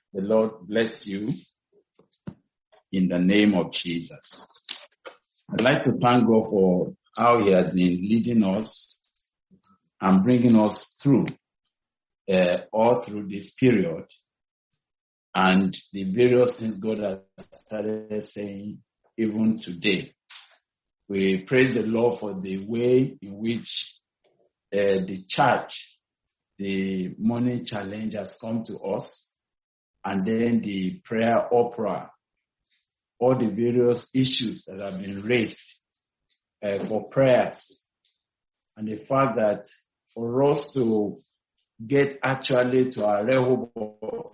The Lord bless you in the name of Jesus. I'd like to thank God for how He has been leading us and bringing us through all through this period and the various things God has started saying even today. We praise the Lord for the way in which the church, the morning challenge has come to us, and then the prayer opera, all the various issues that have been raised for prayers, and the fact that for us to get actually to our Rehoboth,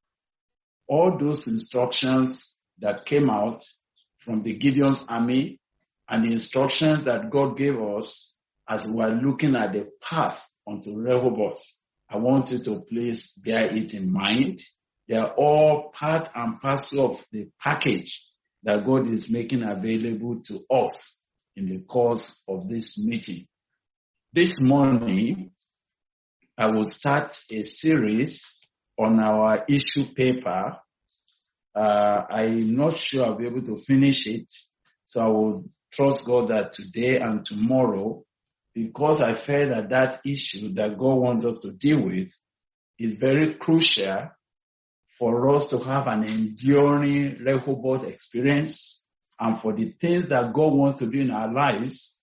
all those instructions that came out from the Gideon's army and the instructions that God gave us as we are looking at the path onto Rehoboth, I want you to please bear it in mind. They are all part and parcel of the package that God is making available to us in the course of this meeting. This morning, I will start a series on our issue paper. I'm not sure I'll be able to finish it, so I will trust God that today and tomorrow, because I felt that issue that God wants us to deal with is very crucial for us to have an enduring Rehoboth experience and for the things that God wants to do in our lives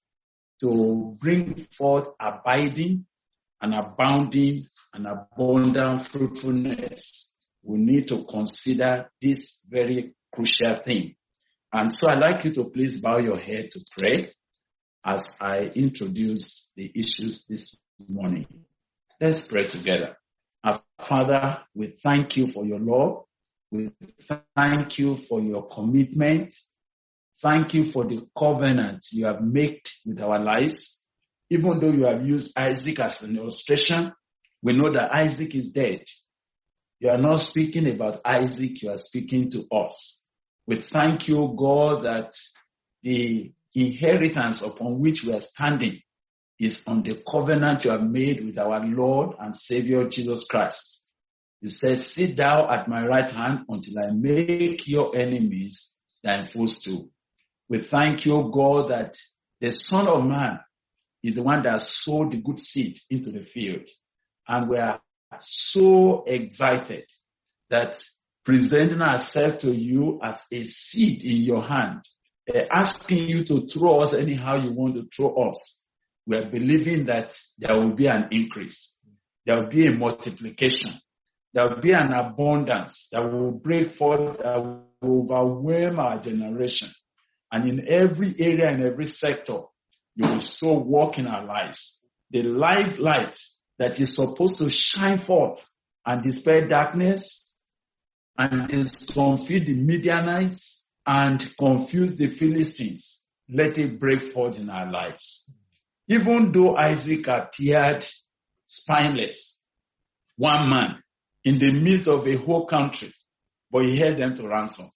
to bring forth abiding and abounding and abundant fruitfulness. We need to consider this very crucial thing. And so I'd like you to please bow your head to pray as I introduce the issues this morning. Let's pray together. Our Father, we thank you for your love. We thank you for your commitment. Thank you for the covenant you have made with our lives. Even though you have used Isaac as an illustration, we know that Isaac is dead. You are not speaking about Isaac, you are speaking to us. We thank you, God, that the inheritance upon which we are standing is on the covenant you have made with our Lord and Savior Jesus Christ. You said, sit thou at my right hand until I make your enemies thine footstool. We thank you, God, that the Son of Man is the one that sowed the good seed into the field. And we are so excited that presenting ourselves to you as a seed in your hand, asking you to throw us anyhow you want to throw us. We are believing that there will be an increase. There will be a multiplication. There will be an abundance that will break forth, that will overwhelm our generation. And in every area and every sector, you will so walk in our lives. The light that is supposed to shine forth and dispel darkness and confuse the Midianites and confuse the Philistines. Let it break forth in our lives. Even though Isaac appeared spineless, one man in the midst of a whole country, but he held them to ransom.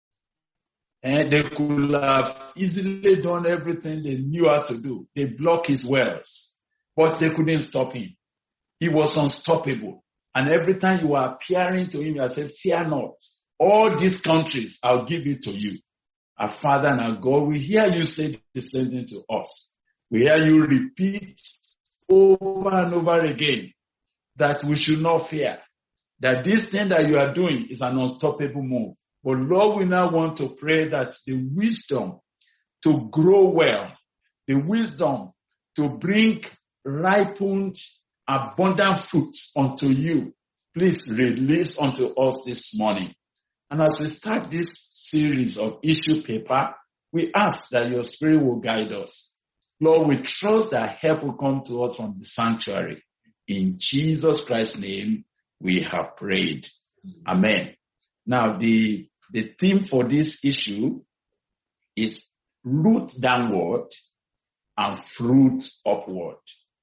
And they could have easily done everything they knew how to do. They blocked his wells, but they couldn't stop him. He was unstoppable. And every time you were appearing to him, you said, fear not. All these countries, I'll give it to you. Our Father and our God, we hear you say the same thing to us. We hear you repeat over and over again that we should not fear. That this thing that you are doing is an unstoppable move. But Lord, we now want to pray that the wisdom to grow well, the wisdom to bring ripened, abundant fruits unto you, please release unto us this morning. And as we start this series of issue paper, we ask that your Spirit will guide us. Lord, we trust that help will come to us from the sanctuary. In Jesus Christ's name, we have prayed. Amen. Now, the theme for this issue is root downward and fruit upward.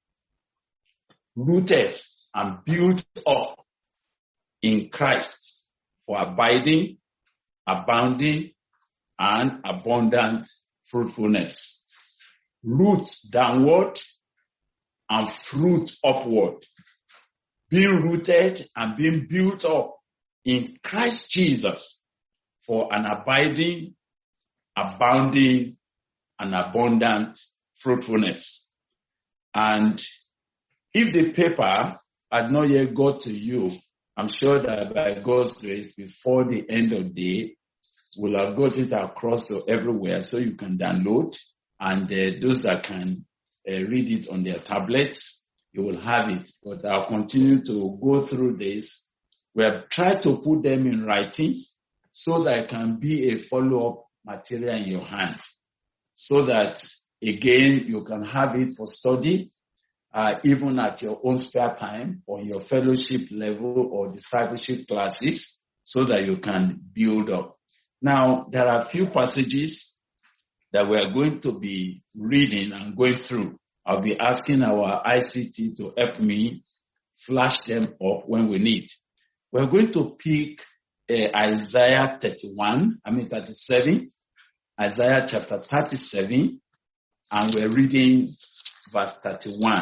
Rooted and built up in Christ for abiding, abounding, and abundant fruitfulness. Roots downward and fruit upward. Being rooted and being built up in Christ Jesus for an abiding, abounding, and abundant fruitfulness. And if the paper had not yet got to you, I'm sure that by God's grace, before the end of the day, we'll have got it across to everywhere so you can download. And those that can read it on their tablets, you will have it. But I'll continue to go through this. We have tried to put them in writing so that it can be a follow-up material in your hand. So that, again, you can have it for study, even at your own spare time or your fellowship level or discipleship classes, so that you can build up. Now, there are a few passages that we are going to be reading and going through. I'll be asking our ICT to help me flash them up when we need. We're going to pick Isaiah 37, Isaiah chapter 37, and we're reading verse 31.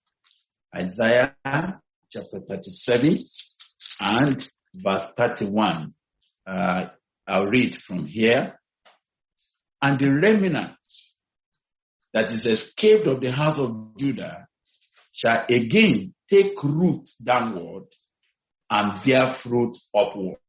Isaiah chapter 37 and verse 31. I'll read from here. And the remnant that is escaped of the house of Judah shall again take root downward and bear fruit upward.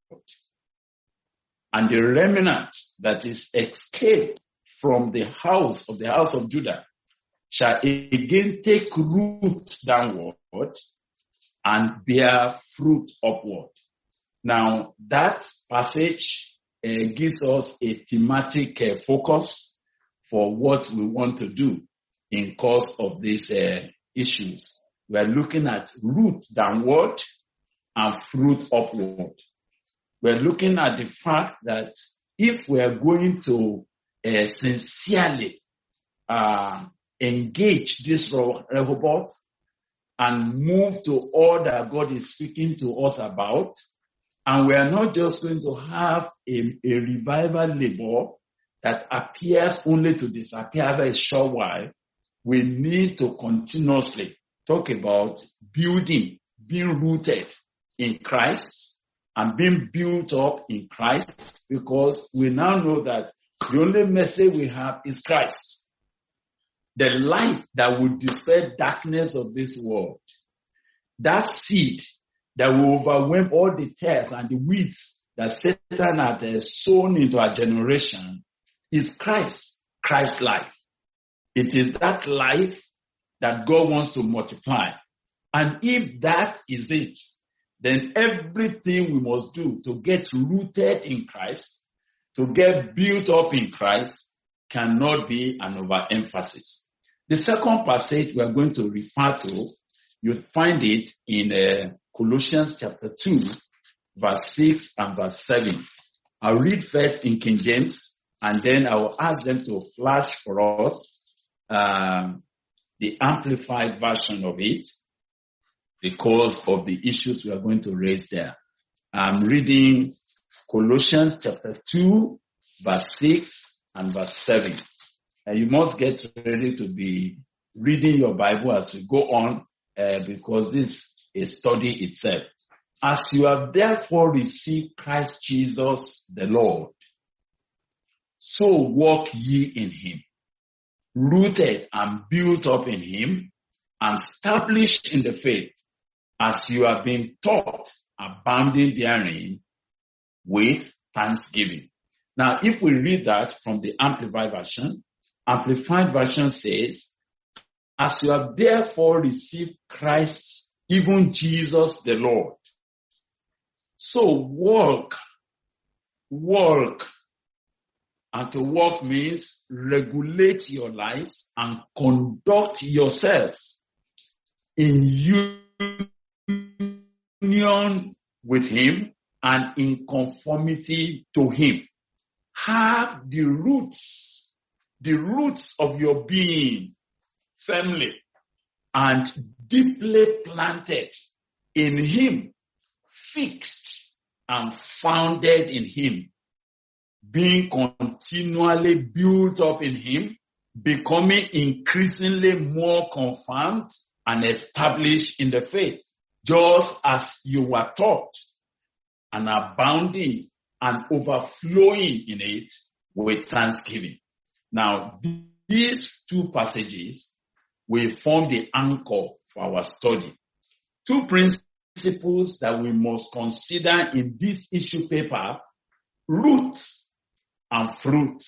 And the remnant that is escaped from the house of Judah shall again take root downward and bear fruit upward. Now, that passage gives us a thematic focus for what we want to do in course of these issues. We are looking at root downward and fruit upward. We are looking at the fact that if we are going to sincerely engage this Rehoboth and move to all that God is speaking to us about, and we are not just going to have a revival labor that appears only to disappear after a short while, we need to continuously talk about building, being rooted in Christ and being built up in Christ, because we now know that the only message we have is Christ. The light that will dispel darkness of this world. That seed that will overwhelm all the tares and the weeds that Satan had sown into our generation is Christ, Christ's life. It is that life that God wants to multiply. And if that is it, then everything we must do to get rooted in Christ, to get built up in Christ, cannot be an overemphasis. The second passage we are going to refer to, you find it in Colossians chapter 2, verse 6 and verse 7. I'll read first in King James, and then I will ask them to flash for us the amplified version of it, because of the issues we are going to raise there. I'm reading Colossians chapter 2, verse 6 and verse 7. And you must get ready to be reading your Bible as we go on, because this is a study itself. As you have therefore received Christ Jesus the Lord, so walk ye in him, rooted and built up in him, and established in the faith, as you have been taught, abounding therein with thanksgiving. Now, if we read that from the Amplified Version says, as you have therefore received Christ, even Jesus the Lord, so walk. And to walk means regulate your lives and conduct yourselves in union with him and in conformity to him. Have the roots of your being firmly and deeply planted in him, fixed and founded in him, being continually built up in him, becoming increasingly more confirmed and established in the faith, just as you were taught, and abounding and overflowing in it with thanksgiving. Now, these two passages will form the anchor for our study. Two principles that we must consider in this issue paper: roots and fruit.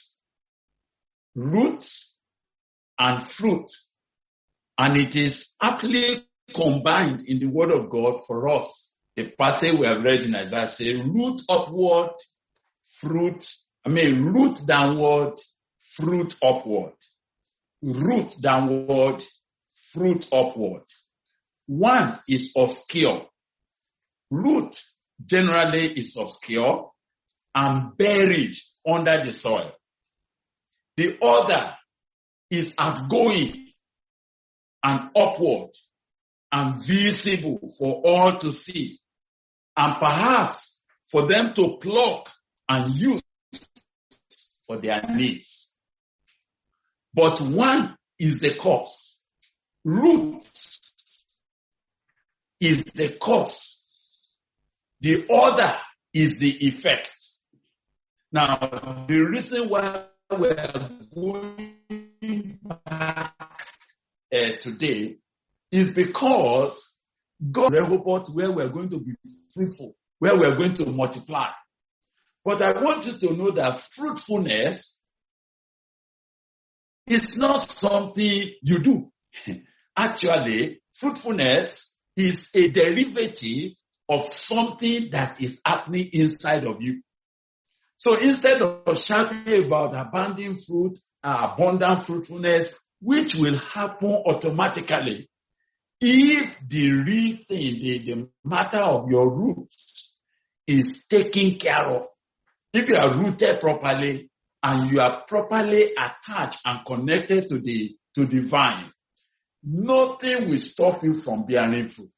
Roots and fruit. And it is aptly combined in the Word of God for us. The passage we have read in Isaiah says, root upward, root downward, fruit upward. Root downward, fruit upward. One is obscure. Root generally is obscure and buried under the soil. The other is outgoing and upward and visible for all to see, and perhaps for them to pluck and use for their needs. But one is the cause. Root is the cause. The other is the effect. Now, the reason why we're going back today is because God rehoboth where we're going to be fruitful, where we're going to multiply. But I want you to know that fruitfulness is not something you do. Actually, fruitfulness is a derivative of something that is happening inside of you. So instead of shouting about abundant fruit, abundant fruitfulness, which will happen automatically, if the real thing, the matter of your roots is taken care of, if you are rooted properly and you are properly attached and connected to the vine, nothing will stop you from bearing fruit.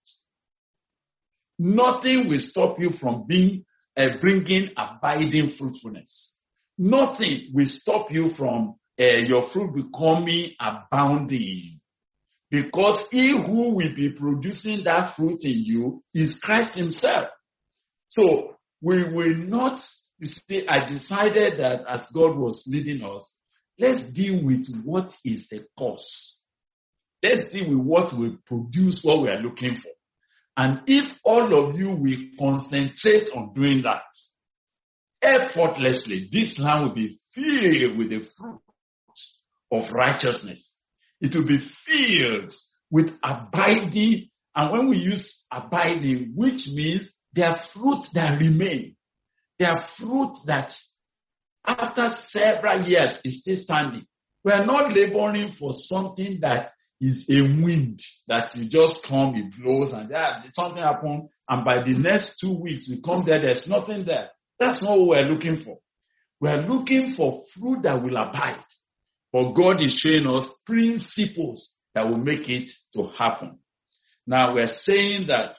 Nothing will stop you from bringing abiding fruitfulness. Nothing will stop you from your fruit becoming abounding. Because he who will be producing that fruit in you is Christ himself. So we will not, you see, I decided that as God was leading us, let's deal with what is the cause. Let's deal with what will produce what we are looking for. And if all of you will concentrate on doing that, effortlessly, this land will be filled with the fruit of righteousness. It will be filled with abiding. And when we use abiding, which means there are fruits that remain. There are fruits that after several years is still standing. We are not laboring for something that is a wind that you just come, it blows, and something happens, and by the next 2 weeks we come there's nothing there. That's not what we're looking for. We're looking for fruit that will abide. But God is showing us principles that will make it to happen. Now we're saying that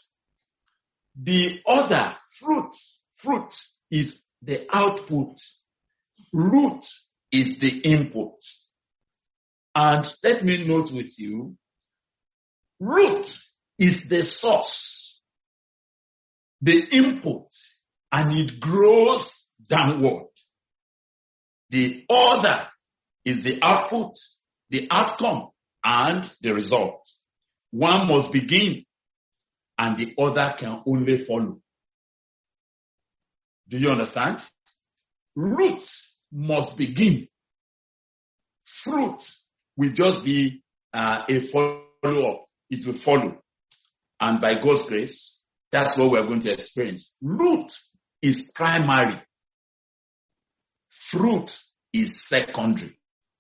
the other fruit is the output. Root is the input. And let me note with you, root is the source, the input, and it grows downward. The other is the output, the outcome, and the result. One must begin, and the other can only follow. Do you understand? Root must begin. Fruit will just be a follow-up. It will follow. And by God's grace, that's what we're going to experience. Root is primary. Fruit is secondary.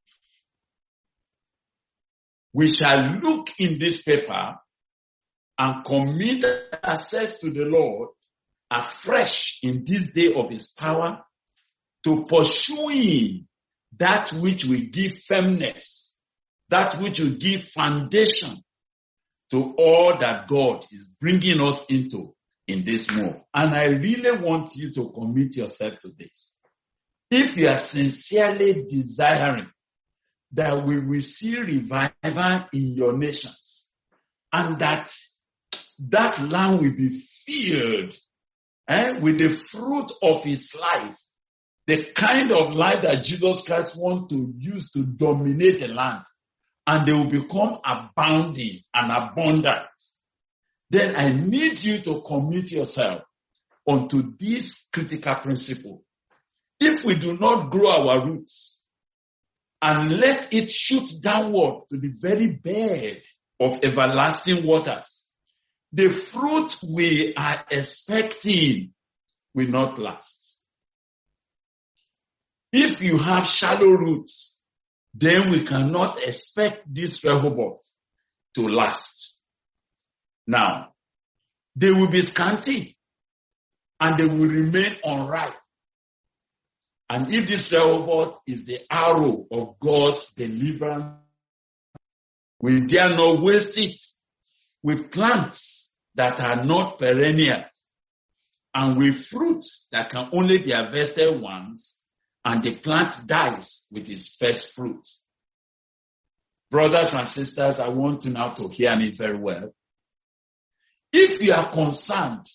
We shall look in this paper and commit ourselves to the Lord afresh in this day of his power to pursuing that which will give firmness, that which will give foundation to all that God is bringing us into in this move. And I really want you to commit yourself to this. If you are sincerely desiring that we will see revival in your nations and that land will be filled with the fruit of his life, the kind of life that Jesus Christ wants to use to dominate the land, and they will become abounding and abundant, then I need you to commit yourself onto this critical principle. If we do not grow our roots and let it shoot downward to the very bed of everlasting waters, the fruit we are expecting will not last. If you have shallow roots, then we cannot expect this Rehoboth to last. Now, they will be scanty and they will remain unripe. And if this Rehoboth is the arrow of God's deliverance, we dare not waste it with plants that are not perennial and with fruits that can only be harvested once, and the plant dies with its first fruit. Brothers and sisters, I want you now to hear me very well. If you are concerned,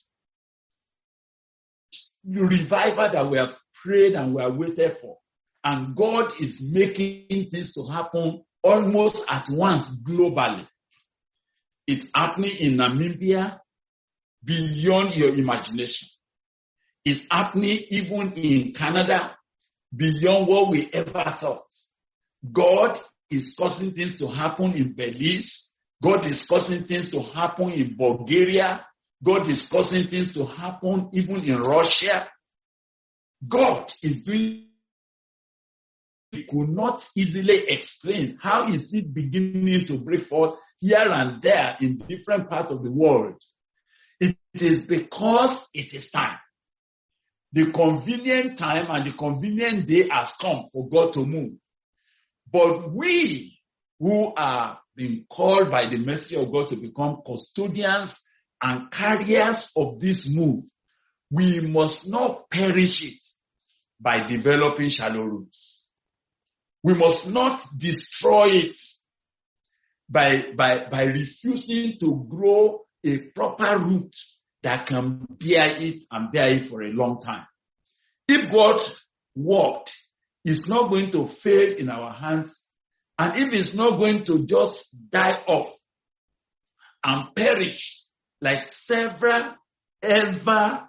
the revival that we have prayed and we are waiting for, and God is making things to happen almost at once globally. It's happening in Namibia beyond your imagination. It's happening even in Canada beyond what we ever thought. God is causing things to happen in Belize. God is causing things to happen in Bulgaria. God is causing things to happen even in Russia. God is doing. We could not easily explain how is it beginning to break forth here and there in different parts of the world. It is because it is time. The convenient time and the convenient day has come for God to move. But we who are being called by the mercy of God to become custodians and carriers of this move, we must not perish it by developing shallow roots. We must not destroy it by refusing to grow a proper root that can bear it and bear it for a long time. If God worked, it's not going to fail in our hands, and if it's not going to just die off and perish like several revival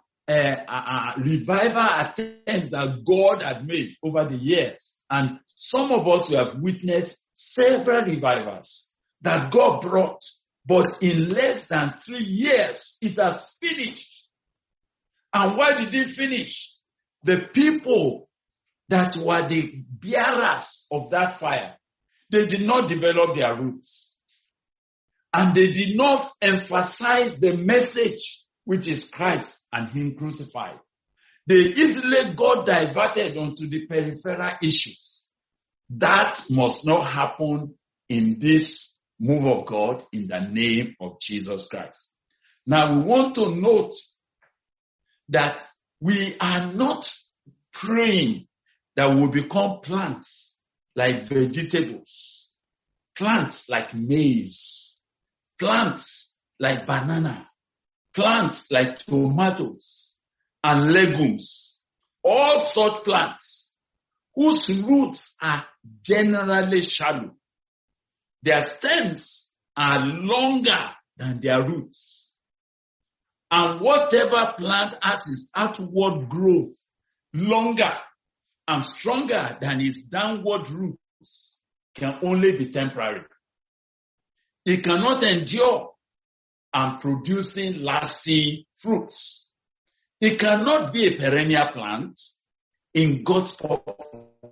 attempts that God had made over the years. And some of us who have witnessed several revivals that God brought, but in less than 3 years, it has finished. And why did it finish? The people that were the bearers of that fire, they did not develop their roots. And they did not emphasize the message, which is Christ and Him crucified. They easily got diverted onto the peripheral issues. That must not happen in this move of God in the name of Jesus Christ. Now we want to note that we are not praying that we will become plants like vegetables, plants like maize, plants like banana, plants like tomatoes and legumes, all such plants whose roots are generally shallow. Their stems are longer than their roots. And whatever plant has its outward growth longer and stronger than its downward roots can only be temporary. It cannot endure and producing lasting fruits. It cannot be a perennial plant in God's purpose.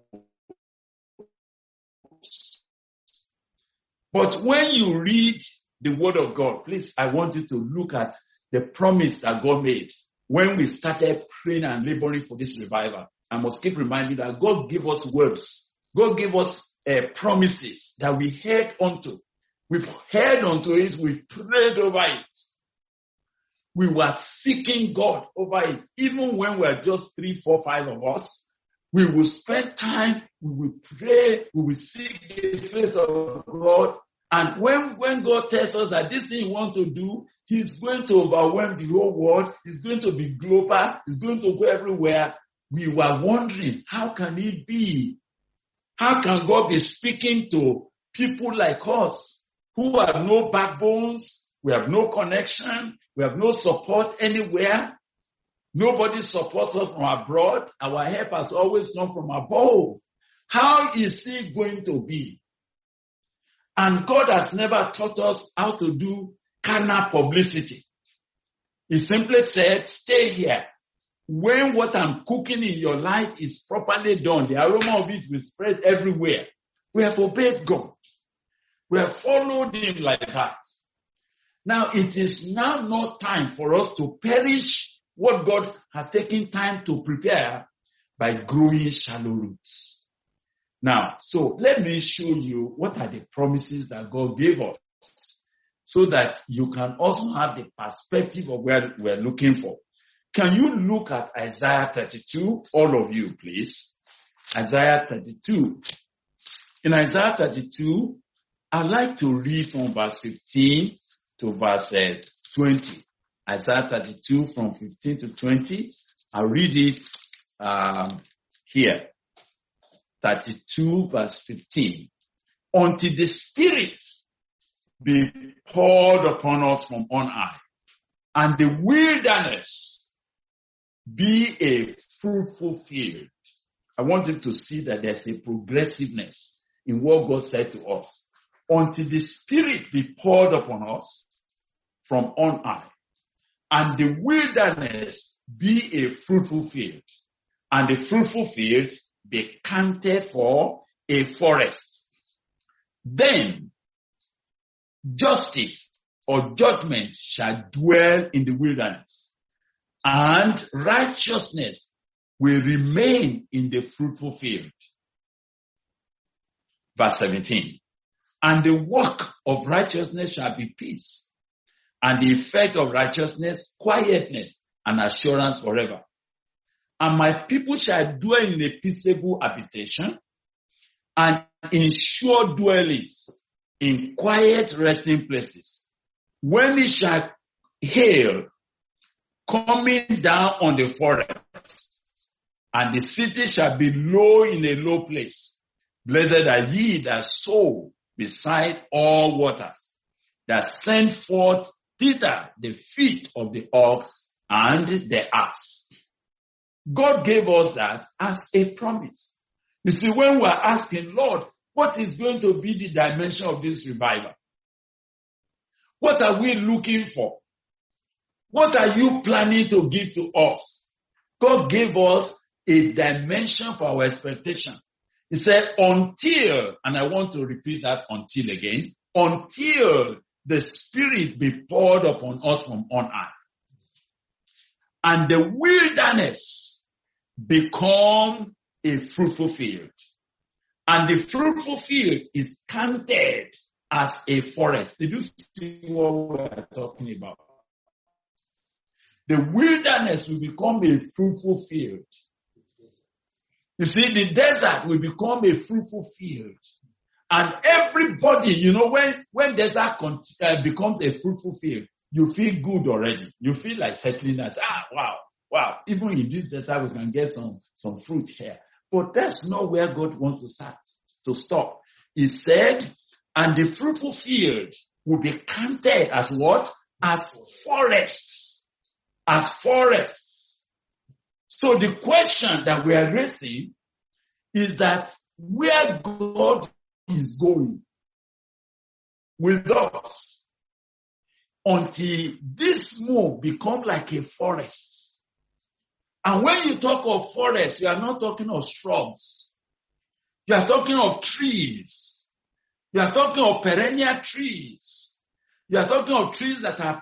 But when you read the word of God, please, I want you to look at the promise that God made when we started praying and laboring for this revival. I must keep reminding you that God gave us words. God gave us promises that we held onto. We've held onto it. We've prayed over it. We were seeking God over it. Even when we are just 3, 4, 5 of us, we will spend time, we will pray, we will seek the face of God. And when God tells us that this thing you want to do He's going to overwhelm the whole world. He's going to be global. He's going to go everywhere. We were wondering, how can it be? How can God be speaking to people like us who have no backbones? We have no connection. We have no support anywhere. Nobody supports us from abroad. Our help has always come from above. How is it going to be? And God has never taught us how to do carnal publicity. He simply said, stay here. When what I'm cooking in your life is properly done, the aroma of it will spread everywhere. We have obeyed God. We have followed him like that. Now, it is now not time for us to perish what God has taken time to prepare by growing shallow roots. Now, so let me show you what are the promises that God gave us so that you can also have the perspective of where we're looking for. Can you look at Isaiah 32, all of you, please? Isaiah 32. In Isaiah 32, I'd like to read from verse 15 to verse 20. Isaiah 32 from 15 to 20. I'll read it here. 32 verse 15. Until the Spirit be poured upon us from on high, and the wilderness be a fruitful field. I want you to see that there's a progressiveness in what God said to us. Until the Spirit be poured upon us from on high, and the wilderness be a fruitful field, and the fruitful field be counted for a forest. Then justice or judgment shall dwell in the wilderness, and righteousness will remain in the fruitful field. Verse 17. And the work of righteousness shall be peace, and the effect of righteousness, quietness and assurance forever. And my people shall dwell in a peaceable habitation, and in sure dwellings, in quiet resting places. When it shall hail, coming down on the forest, and the city shall be low in a low place. Blessed are ye that sow beside all waters, that send forth thither the feet of the ox and the ass. God gave us that as a promise. You see, when we're asking, Lord, what is going to be the dimension of this revival? What are we looking for? What are you planning to give to us? God gave us a dimension for our expectation. He said, until, and I want to repeat that until again, until the Spirit be poured upon us from on high, and the wilderness become a fruitful field. And the fruitful field is counted as a forest. Did you see what we're talking about? The wilderness will become a fruitful field. You see, the desert will become a fruitful field. And everybody, you know, when desert becomes a fruitful field, you feel good already. You feel like settling as, wow, even in this desert we can get some fruit here. But that's not where God wants to stop. He said, and the fruitful field will be counted as what? As forests. As forests. So the question that we are raising is that where God is going with us until this move become like a forest. And when you talk of forest, you are not talking of shrubs. You are talking of trees. You are talking of perennial trees. You are talking of trees that are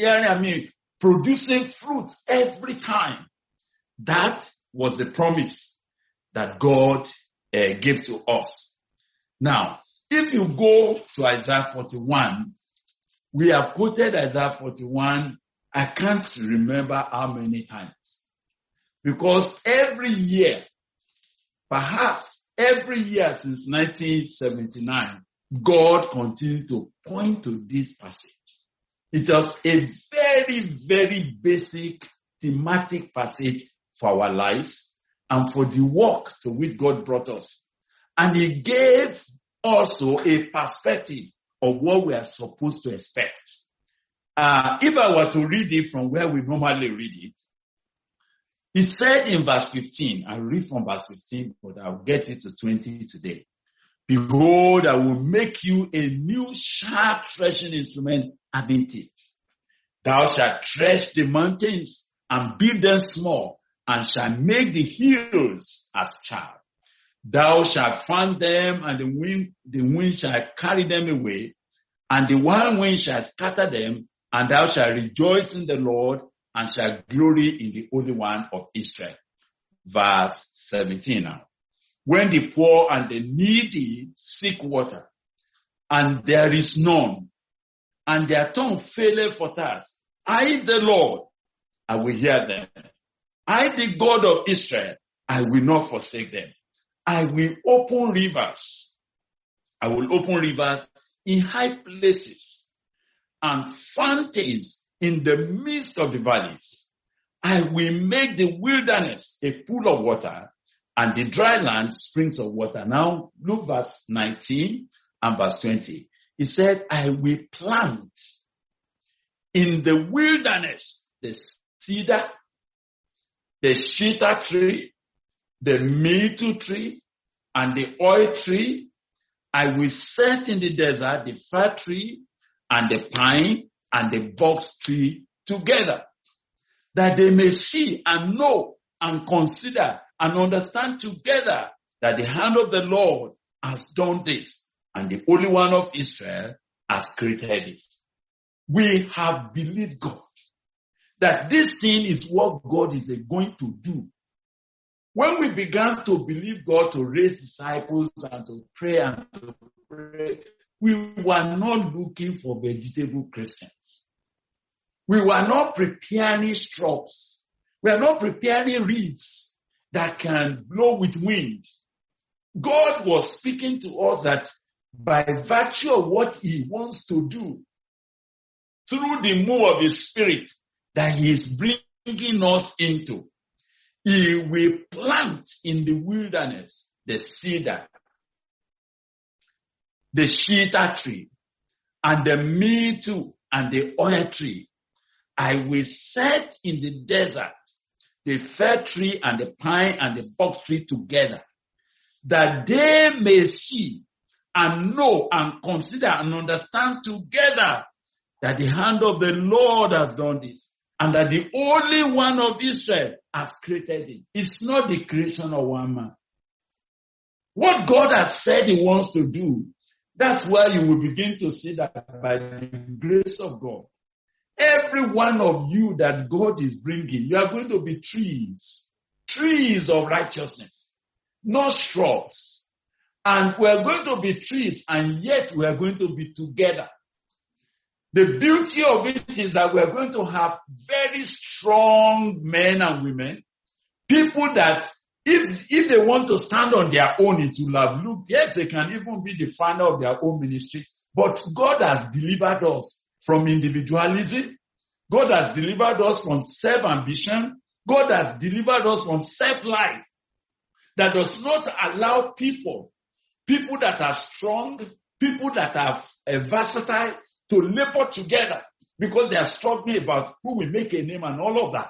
producing fruits every time. That was the promise that God gave to us. Now, if you go to Isaiah 41, we have quoted Isaiah 41, I can't remember how many times. Because every year, perhaps every year since 1979, God continued to point to this passage. It was a very, very basic thematic passage for our lives and for the work to which God brought us. And he gave also a perspective of what we are supposed to expect. If I were to read it from where we normally read it, he said in verse 15, I'll read from verse 15, but I'll get it to 20 today. Behold, I will make you a new sharp threshing instrument having teeth. Thou shalt thresh the mountains and build them small, and shalt make the hills as chaff. Thou shalt fan them, and the wind shall carry them away, and the wild wind shall scatter them, and thou shalt rejoice in the Lord, and shalt glory in the Holy One of Israel. Verse 17 now. When the poor and the needy seek water, and there is none, and their tongue faileth for thirst, I, the Lord, I will hear them. I, the God of Israel, I will not forsake them. I will open rivers. I will open rivers in high places and fountains in the midst of the valleys. I will make the wilderness a pool of water and the dry land springs of water. Now look verse 19 and verse 20. He said, I will plant in the wilderness the cedar, the shittah tree, the myrtle tree, and the oil tree. I will set in the desert the fir tree and the pine and the box tree together, that they may see and know and consider and understand together that the hand of the Lord has done this, and the Holy One of Israel has created it. We have believed God that this thing is what God is going to do. When we began to believe God to raise disciples and to pray, we were not looking for vegetable Christians. We were not preparing straws. We are not preparing reeds that can blow with wind. God was speaking to us that by virtue of what he wants to do, through the move of his Spirit that he is bringing us into, he will plant in the wilderness the cedar, the shittah tree, and the myrtle and the oil tree. I will set in the desert the fir tree and the pine and the box tree together, that they may see and know and consider and understand together that the hand of the Lord has done this, and that the Holy One of Israel has created it. It's not the creation of one man. What God has said he wants to do, that's where you will begin to see that by the grace of God, every one of you that God is bringing, you are going to be trees of righteousness, not shrubs. And we are going to be trees, and yet we are going to be together. The beauty of it is that we are going to have very strong men and women, people that if they want to stand on their own, it will have looked, yes, they can even be the founder of their own ministries, but God has delivered us from individualism. God has delivered us from self-ambition. God has delivered us from self-life that does not allow people that are strong, people that are versatile, to labor together because they are struggling about who will make a name and all of that.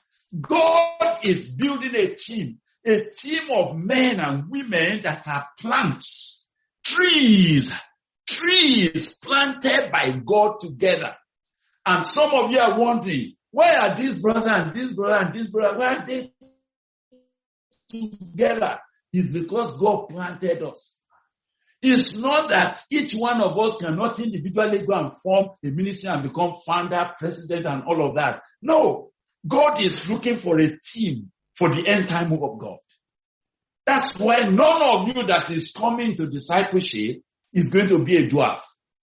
God is building a team of men and women that are plants, trees planted by God together. And some of you are wondering, why are this brother and this brother and this brother, why are they together? It's because God planted us. It's not that each one of us cannot individually go and form a ministry and become founder, president, and all of that. No. God is looking for a team for the end time move of God. That's why none of you that is coming to discipleship is going to be a dwarf.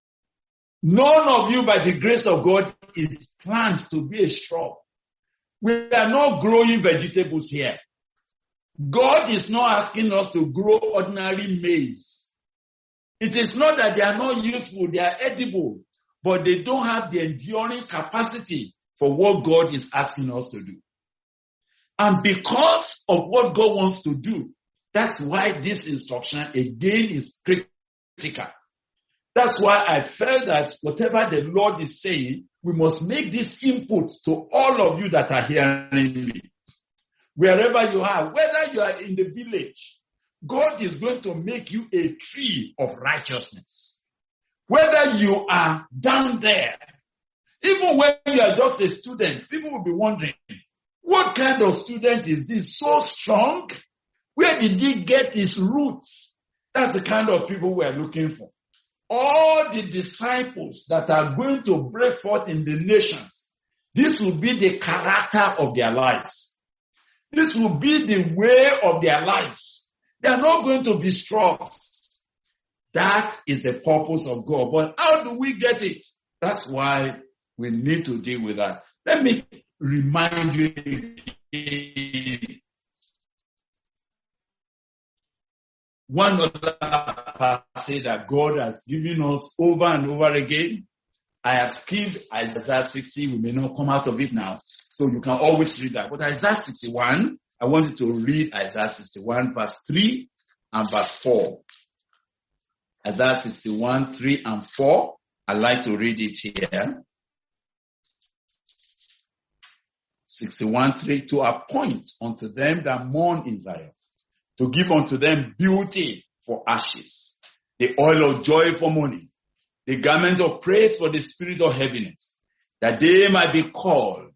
None of you, by the grace of God, is planned to be a shrub. We are not growing vegetables here. God is not asking us to grow ordinary maize. It is not that they are not useful, they are edible. but they don't have the enduring capacity for what God is asking us to do. And because of what God wants to do, that's why this instruction again is critical. That's why I felt that whatever the Lord is saying, we must make this input to all of you that are hearing me. Wherever you are, whether you are in the village, God is going to make you a tree of righteousness. Whether you are down there, even when you are just a student, people will be wondering, what kind of student is this? So strong? Where did he get his roots? That's the kind of people we are looking for. All the disciples that are going to break forth in the nations, this will be the character of their lives. This will be the way of their lives. They are not going to be strong. That is the purpose of God. But how do we get it? That's why we need to deal with that. Let me remind you. One other passage that God has given us over and over again. I have skipped Isaiah 60. We may not come out of it now. So you can always read that. But Isaiah 61, I want you to read Isaiah 61 verse 3 and verse 4. Isaiah 61, 3 and 4. I'd like to read it here. 61, 3, to appoint unto them that mourn in Zion, to give unto them beauty for ashes, the oil of joy for mourning, the garment of praise for the spirit of heaviness, that they might be called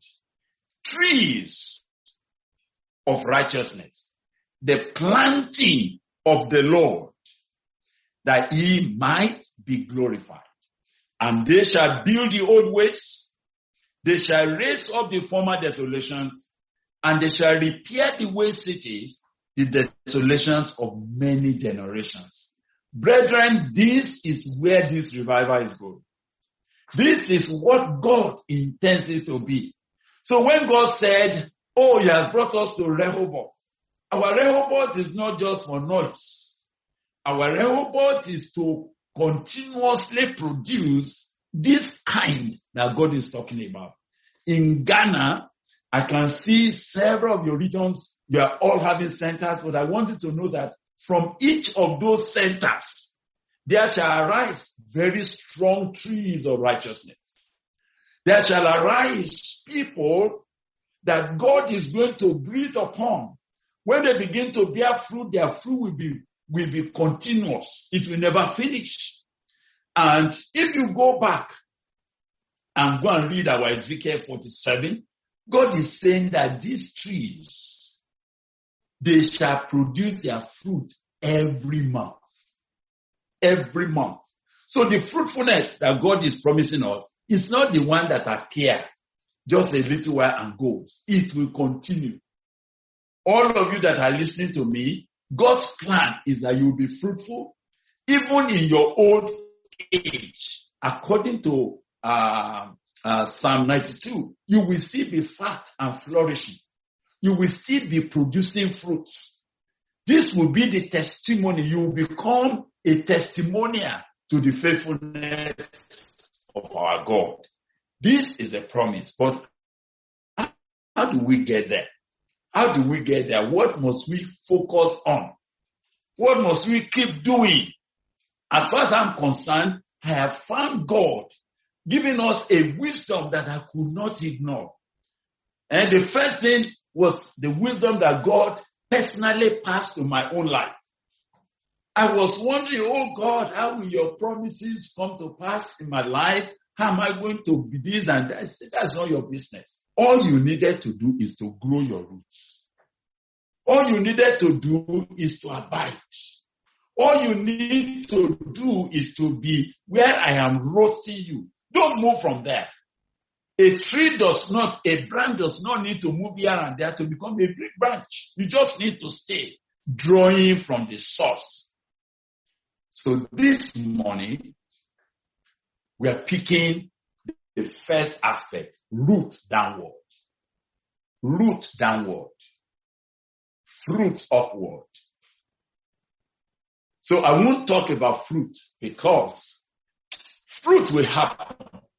trees of righteousness, the planting of the Lord, that he might be glorified. And they shall build the old ways, they shall raise up the former desolations, and they shall repair the waste cities, the desolations of many generations. Brethren, this is where this revival is going. This is what God intends it to be. So when God said, oh, he has brought us to Rehoboth, our Rehoboth is not just for noise. Our Rehoboth is to continuously produce this kind that God is talking about. In Ghana, I can see several of your regions, you are all having centers, but I wanted to know that from each of those centers, there shall arise very strong trees of righteousness. There shall arise people that God is going to breathe upon. When they begin to bear fruit, their fruit will be continuous. It will never finish. And if you go back and go and read our Ezekiel 47, God is saying that these trees, they shall produce their fruit every month. Every month. So the fruitfulness that God is promising us is not the one that appears just a little while and goes. It will continue. All of you that are listening to me, God's plan is that you will be fruitful even in your old age. According to Psalm 92, you will still be fat and flourishing. You will still be producing fruits. This will be the testimony. You will become a testimonial to the faithfulness of our God. This is the promise. But how do we get there? How do we get there? What must we focus on? What must we keep doing? As far as I'm concerned, I have found God giving us a wisdom that I could not ignore. And the first thing was the wisdom that God personally passed to my own life. I was wondering, oh God, how will your promises come to pass in my life? How am I going to be this and that? I said, that's not your business. All you needed to do is to grow your roots. All you needed to do is to abide. All you need to do is to be where I am roasting you. Don't move from there. A branch does not need to move here and there to become a big branch. You just need to stay drawing from the source. So this morning, we are picking the first aspect, root downward. Root downward. Fruit upward. So I won't talk about fruit because fruit will happen.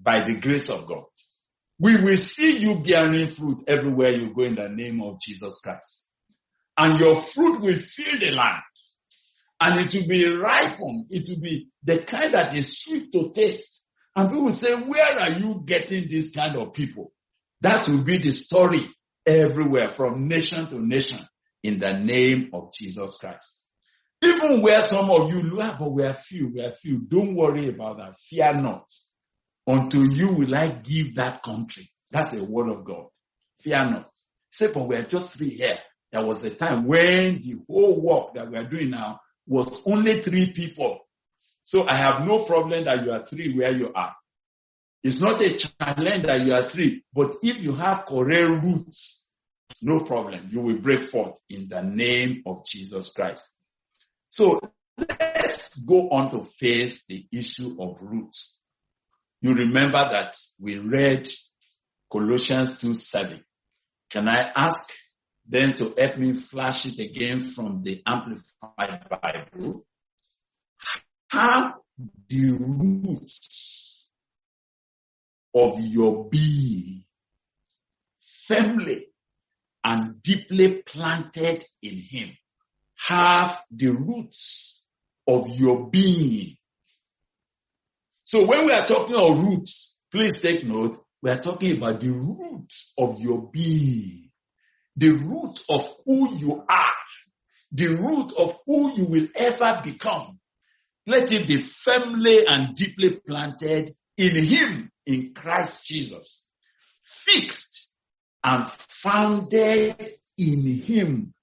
by the grace of God. We will see you bearing fruit everywhere you go in the name of Jesus Christ. And your fruit will fill the land. And it will be ripened. It will be the kind that is sweet to taste. And people will say, where are you getting this kind of people? That will be the story everywhere, from nation to nation, in the name of Jesus Christ. Even where some of you laugh, but we are few. Don't worry about that. Fear not. Unto you will I give that country. That's the word of God. Fear not. Say, but we are just 3 here. There was a time when the whole work that we are doing now was only 3 people. So I have no problem that you are 3 where you are. It's not a challenge that you are 3, but if you have correct roots, no problem. You will break forth in the name of Jesus Christ. So let's go on to face the issue of roots. You remember that we read Colossians 2:7. Can I ask them to help me flash it again from the Amplified Bible? Have the roots of your being firmly and deeply planted in Him. Have the roots of your being. So when we are talking of roots, please take note, we are talking about the roots of your being. The root of who you are. The root of who you will ever become. Let it be firmly and deeply planted in Him, in Christ Jesus. Fixed and founded in Him.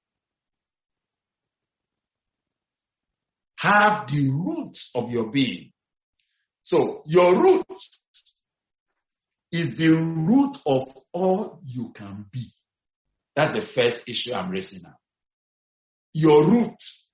Have the roots of your being. So your root is the root of all you can be. That's the first issue I'm raising now. Your root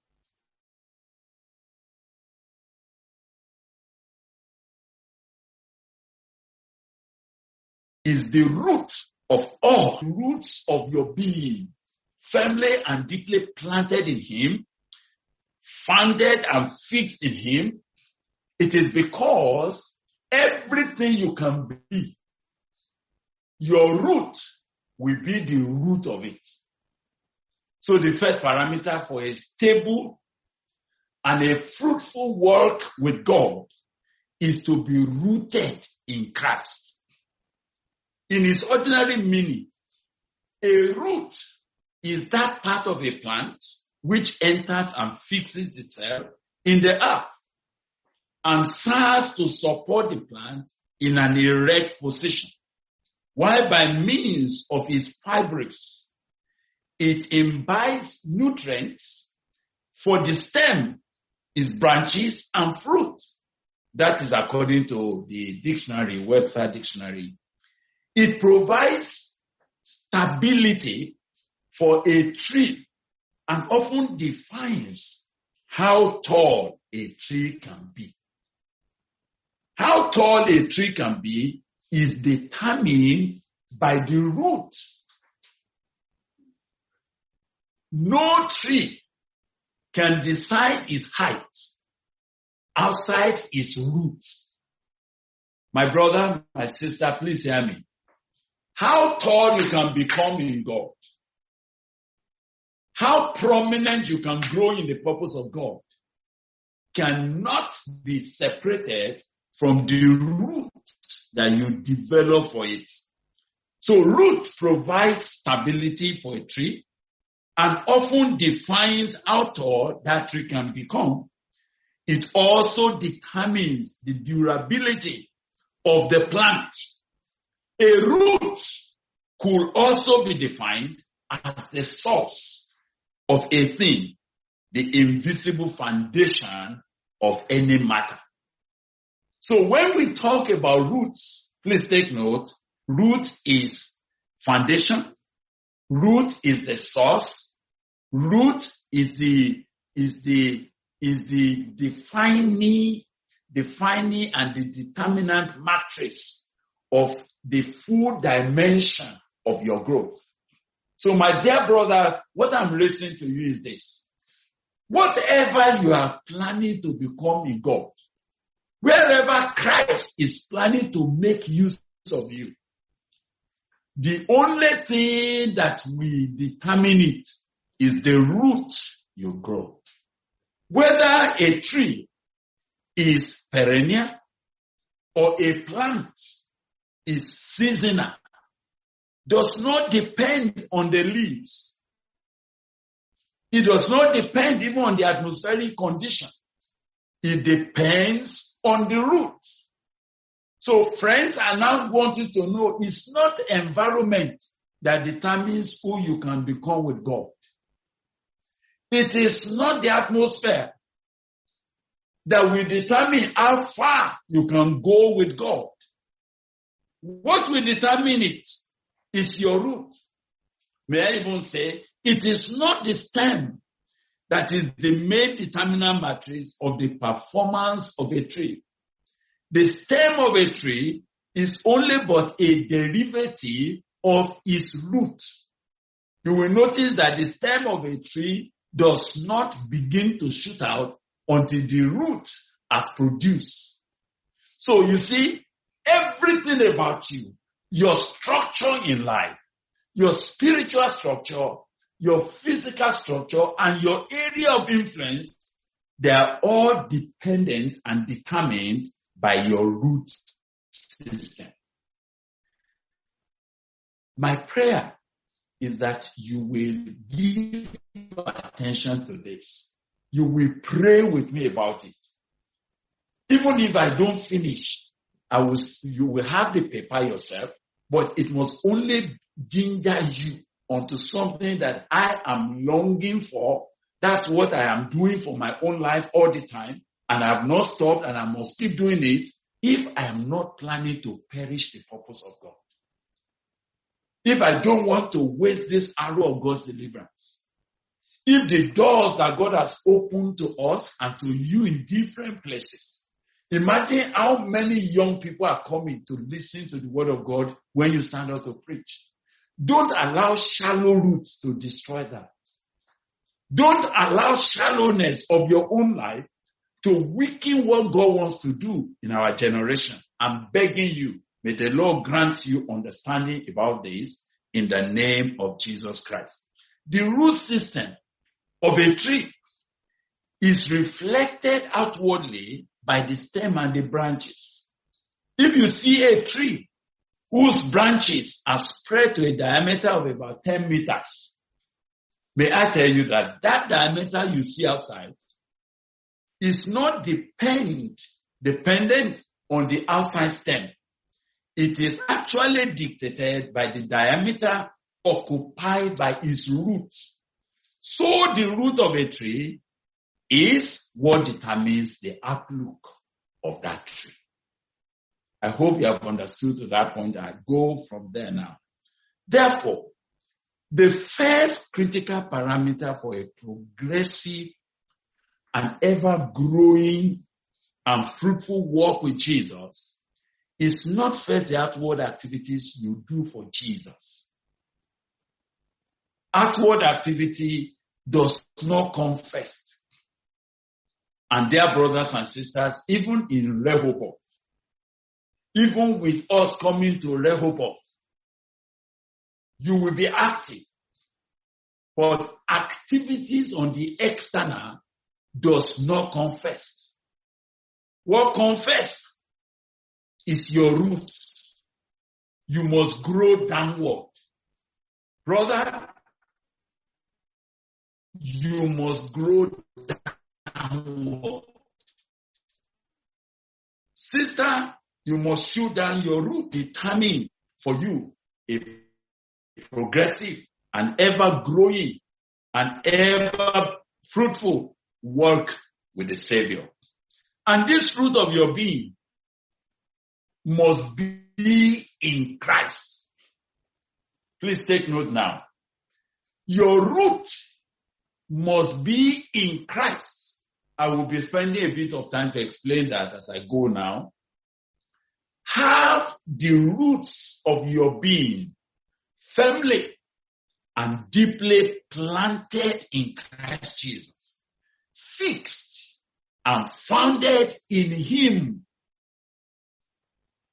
is the root of all roots of your being, firmly and deeply planted in Him, founded and fixed in Him. It is because everything you can be, your root will be the root of it. So the first parameter for a stable and a fruitful work with God is to be rooted in Christ. In its ordinary meaning, a root is that part of a plant which enters and fixes itself in the earth and serves to support the plant in an erect position, while by means of its fibrils, it imbibes nutrients for the stem, its branches, and fruit. That is according to the dictionary, Webster Dictionary. It provides stability for a tree and often defines how tall a tree can be. How tall a tree can be is determined by the root. No tree can decide its height outside its roots. My brother, my sister, please hear me. How tall you can become in God, how prominent you can grow in the purpose of God, cannot be separated from the roots that you develop for it. So root provides stability for a tree and often defines how tall that tree can become. It also determines the durability of the plant. A root could also be defined as the source of a thing, the invisible foundation of any matter. So when we talk about roots, please take note, root is foundation, root is the source, root is the defining and the determinant matrix of the full dimension of your growth. So my dear brother, what I'm listening to you is this. Whatever you are planning to become in God, Wherever Christ is planning to make use of you, the only thing that will determine it is the root you grow. Whether a tree is perennial or a plant is seasonal does not depend on the leaves. It does not depend even on the atmospheric condition. It depends on the root. So friends, I now want you to know it's not the environment that determines who you can become with God. It is not the atmosphere that will determine how far you can go with God. What will determine it is your root. May I even say, it is not the stem that is the main determinant matrix of the performance of a tree. The stem of a tree is only but a derivative of its root. You will notice that the stem of a tree does not begin to shoot out until the root has produced. So you see, everything about you, your structure in life, your spiritual structure, your physical structure, and your area of influence, they are all dependent and determined by your root system. My prayer is that you will give attention to this. You will pray with me about it. Even if I don't finish, you will have the paper yourself, but it must only ginger you onto something that I am longing for. That's what I am doing for my own life all the time, and I have not stopped, and I must keep doing it if I am not planning to perish the purpose of God. If I don't want to waste this arrow of God's deliverance. If the doors that God has opened to us and to you in different places, imagine how many young people are coming to listen to the word of God when you stand up to preach. Don't allow shallow roots to destroy that. Don't allow shallowness of your own life to weaken what God wants to do in our generation. I'm begging you, may the Lord grant you understanding about this in the name of Jesus Christ. The root system of a tree is reflected outwardly by the stem and the branches. If you see a tree whose branches are spread to a diameter of about 10 meters, may I tell you that that diameter you see outside is not dependent on the outside stem. It is actually dictated by the diameter occupied by its roots. So the root of a tree is what determines the outlook of that tree. I hope you have understood to that point. I go from there now. Therefore, the first critical parameter for a progressive and ever-growing and fruitful walk with Jesus is not first the outward activities you do for Jesus. Outward activity does not come first. And dear brothers and sisters, even in Rehoboth, even with us coming to Rehoboth, you will be active. But activities on the external does not come first. What comes first is your roots. You must grow downward. Brother, you must grow downward. Sister, you must shoot down your root, determine for you a progressive and ever-growing and ever-fruitful work with the Savior. And this fruit of your being must be in Christ. Please take note now. Your root must be in Christ. I will be spending a bit of time to explain that as I go now. Have the roots of your being firmly and deeply planted in Christ Jesus, fixed and founded in Him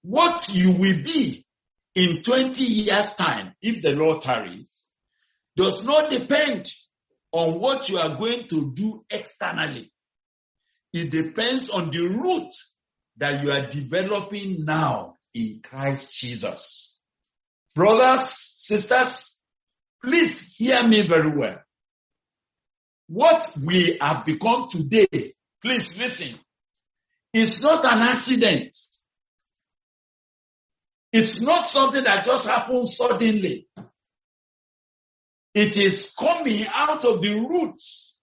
what you will be in 20 years' time, if the Lord tarries, does not depend on what you are going to do externally. It depends on the root that you are developing now in Christ Jesus. Brothers, sisters, please hear me very well. What we have become today, please listen, it's not an accident. It's not something that just happens suddenly. It is coming out of the roots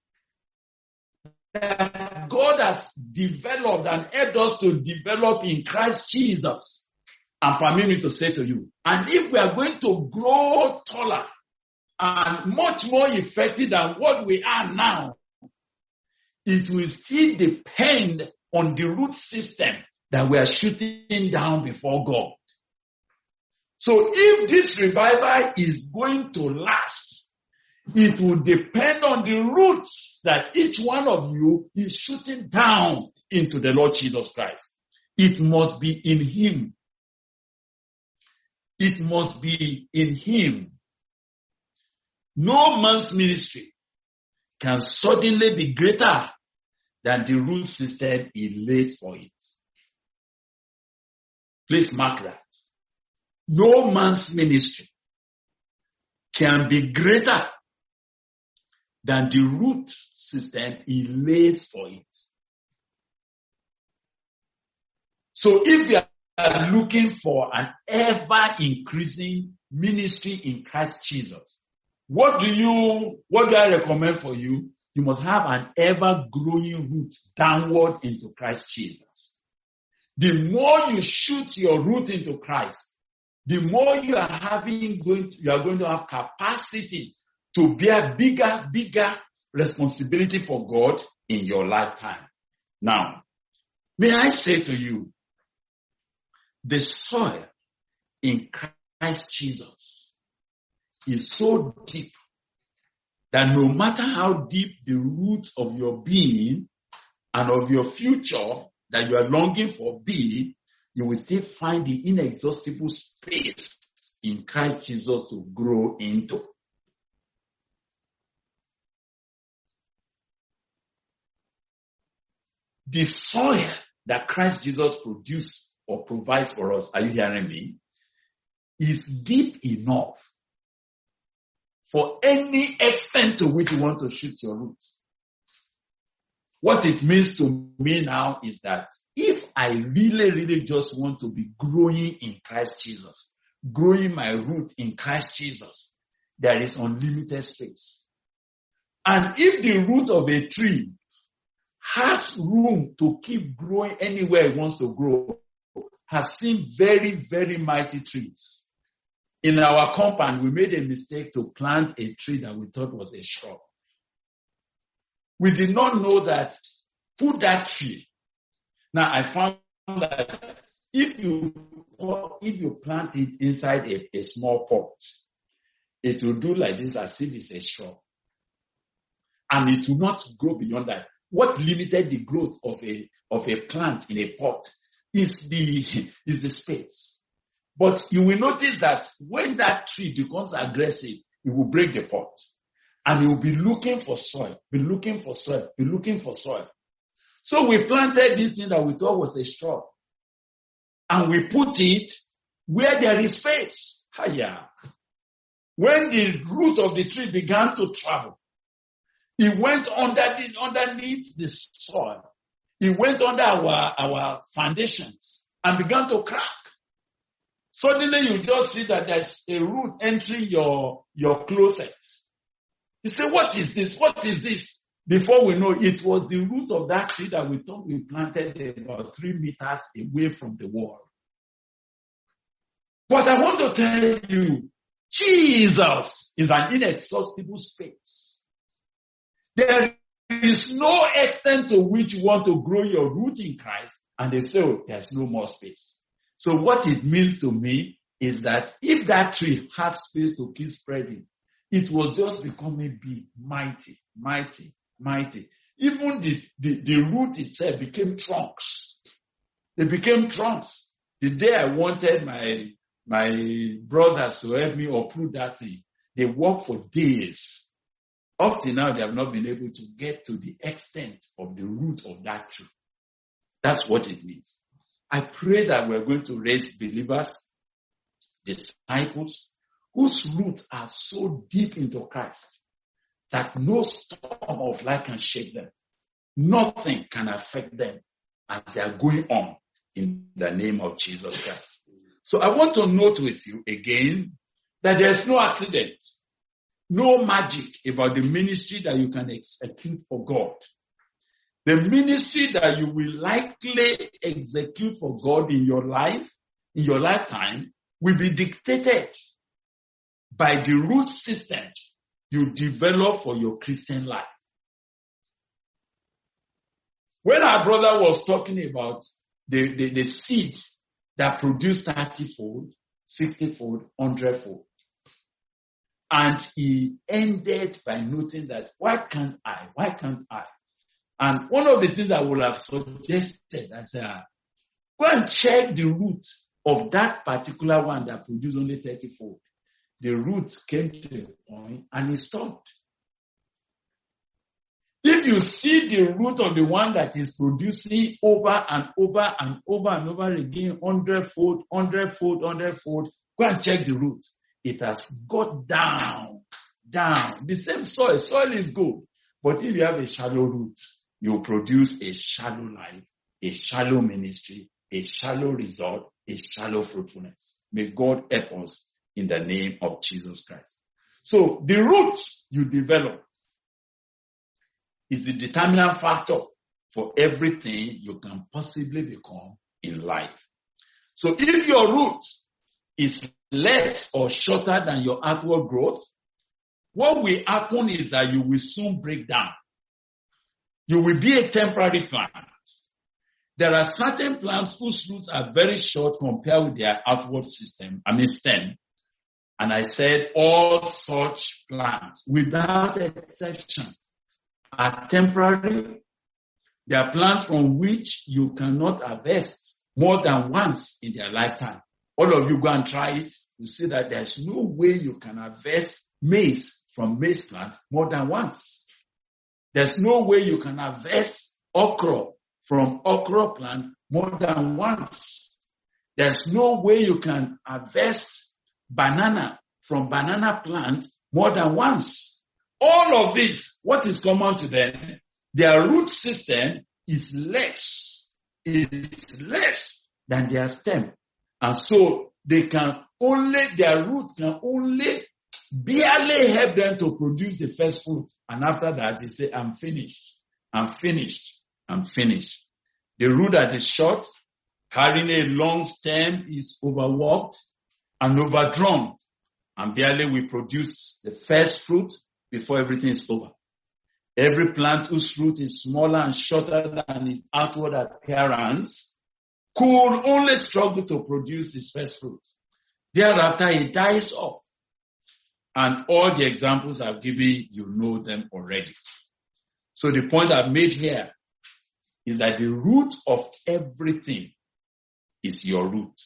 that God has developed and helped us to develop in Christ Jesus. And permit me to say to you, and if we are going to grow taller and much more effective than what we are now, it will still depend on the root system that we are shooting down before God. So if this revival is going to last, it will depend on the roots that each one of you is shooting down into the Lord Jesus Christ. It must be in Him. It must be in Him. No man's ministry can suddenly be greater than the root system He lays for it. Please mark that. No man's ministry can be greater than the root system He lays for it. So if you are looking for an ever-increasing ministry in Christ Jesus, what do I recommend for you? You must have an ever-growing root downward into Christ Jesus. The more you shoot your root into Christ, the more you are going to have capacity to bear bigger responsibility for God in your lifetime. Now, may I say to you, the soil in Christ Jesus is so deep that no matter how deep the roots of your being and of your future that you are longing for be, you will still find the inexhaustible space in Christ Jesus to grow into. The soil that Christ Jesus produced or provides for us, are you hearing me, is deep enough for any extent to which you want to shoot your roots. What it means to me now is that if I really just want to be growing in Christ Jesus, growing my root in Christ Jesus, there is unlimited space. And if the root of a tree has room to keep growing anywhere it wants to grow, have seen very, very mighty trees. In our compound, we made a mistake to plant a tree that we thought was a shrub. We did not know that put that tree. Now I found that if you plant it inside a small pot, it will do like this as if it's a shrub. And it will not grow beyond that. What limited the growth of a plant in a pot is the space. But you will notice that when that tree becomes aggressive, it will break the pot. And it will be looking for soil, be looking for soil. So we planted this thing that we thought was a shrub. And we put it where there is space. When the root of the tree began to travel, it went underneath the soil. It went under our foundations and began to crack. Suddenly you just see that there's a root entering your closet. You say, what is this? What is this? Before we know, it was the root of that tree that we thought we planted about 3 meters away from the wall. But I want to tell you, Jesus is an inexhaustible space. There is no extent to which you want to grow your root in Christ, and they say, oh, there's no more space. So what it means to me is that if that tree had space to keep spreading, it was just becoming big, mighty. Even the root itself became trunks. They became trunks. The day I wanted my brothers to help me uproot that thing, they worked for days. Up till now, they have not been able to get to the extent of the root of that tree. That's what it means. I pray that we're going to raise believers, disciples, whose roots are so deep into Christ that no storm of life can shake them. Nothing can affect them as they are going on in the name of Jesus Christ. So I want to note with you again that there's no accident, no magic about the ministry that you can execute for God. The ministry that you will likely execute for God in your life, in your lifetime, will be dictated by the root system you develop for your Christian life. When our brother was talking about the seed that produced 30-fold, 60-fold, 100-fold, and he ended by noting that, why can't I? And one of the things I would have suggested, I said, go and check the root of that particular one that produced only 30-fold. The root came to a point and it stopped. If you see the root of the one that is producing over and over and over and over again, 100-fold, 100-fold, 100-fold, go and check the root. It has got down. The same soil. Soil is good. But if you have a shallow root, you produce a shallow life, a shallow ministry, a shallow result, a shallow fruitfulness. May God help us in the name of Jesus Christ. So the roots you develop is the determinant factor for everything you can possibly become in life. So if your root is less or shorter than your outward growth, what will happen is that you will soon break down. You will be a temporary plant. There are certain plants whose roots are very short compared with their outward stem. And I said all such plants, without exception, are temporary. They are plants from which you cannot harvest more than once in their lifetime. All of you go and try it. You see that there's no way you can harvest maize from maize plant more than once. There's no way you can harvest okra from okra plant more than once. There's no way you can harvest banana from banana plant more than once. All of this, what is common to them? Their root system is less than their stem. And so their root can only barely help them to produce the first fruit. And after that, they say, I'm finished. The root that is short, carrying a long stem, is overworked and overdrawn. And barely will produce the first fruit before everything is over. Every plant whose root is smaller and shorter than its outward appearance could only struggle to produce its first fruit. Thereafter, it dies off. And all the examples I've given, you know them already. So the point I've made here is that the root of everything is your root.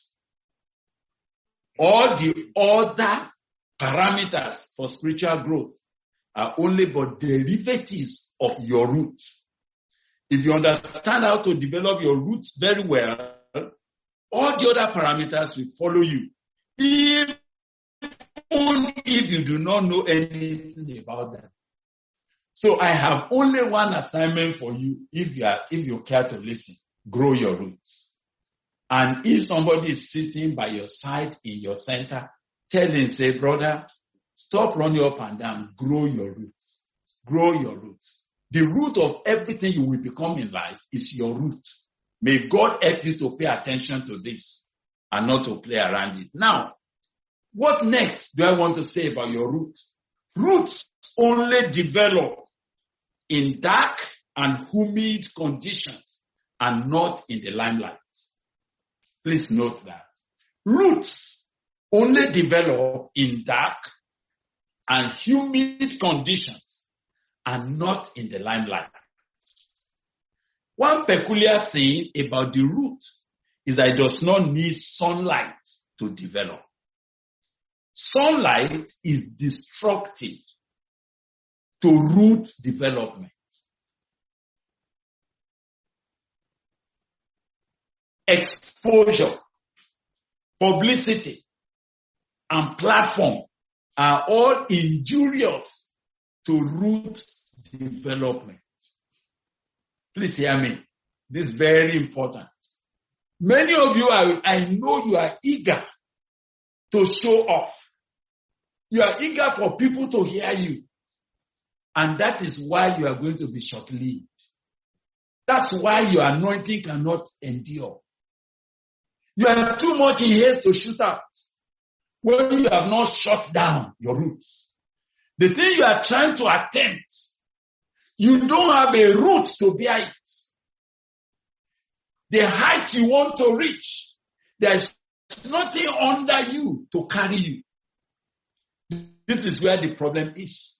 All the other parameters for spiritual growth are only but derivatives of your root. If you understand how to develop your roots very well, all the other parameters will follow you. Even if you do not know anything about them. So I have only one assignment for you if you care to listen. Grow your roots. And if somebody is sitting by your side in your center, tell him, say, brother, stop running up and down. Grow your roots. Grow your roots. The root of everything you will become in life is your root. May God help you to pay attention to this and not to play around it. Now, what next do I want to say about your root? Roots only develop in dark and humid conditions and not in the limelight. Please note that. Roots only develop in dark and humid conditions and not in the limelight. One peculiar thing about the root is that it does not need sunlight to develop. Sunlight is destructive to root development. Exposure, publicity, and platform are all injurious to root development. Please hear me. This is very important. Many of you, I know you are eager to show off. You are eager for people to hear you. And that is why you are going to be short-lived. That's why your anointing cannot endure. You are too much in haste to shoot out when you have not shut down your roots. The thing you are trying to attempt, you don't have a root to bear it. The height you want to reach, there is nothing under you to carry you. This is where the problem is.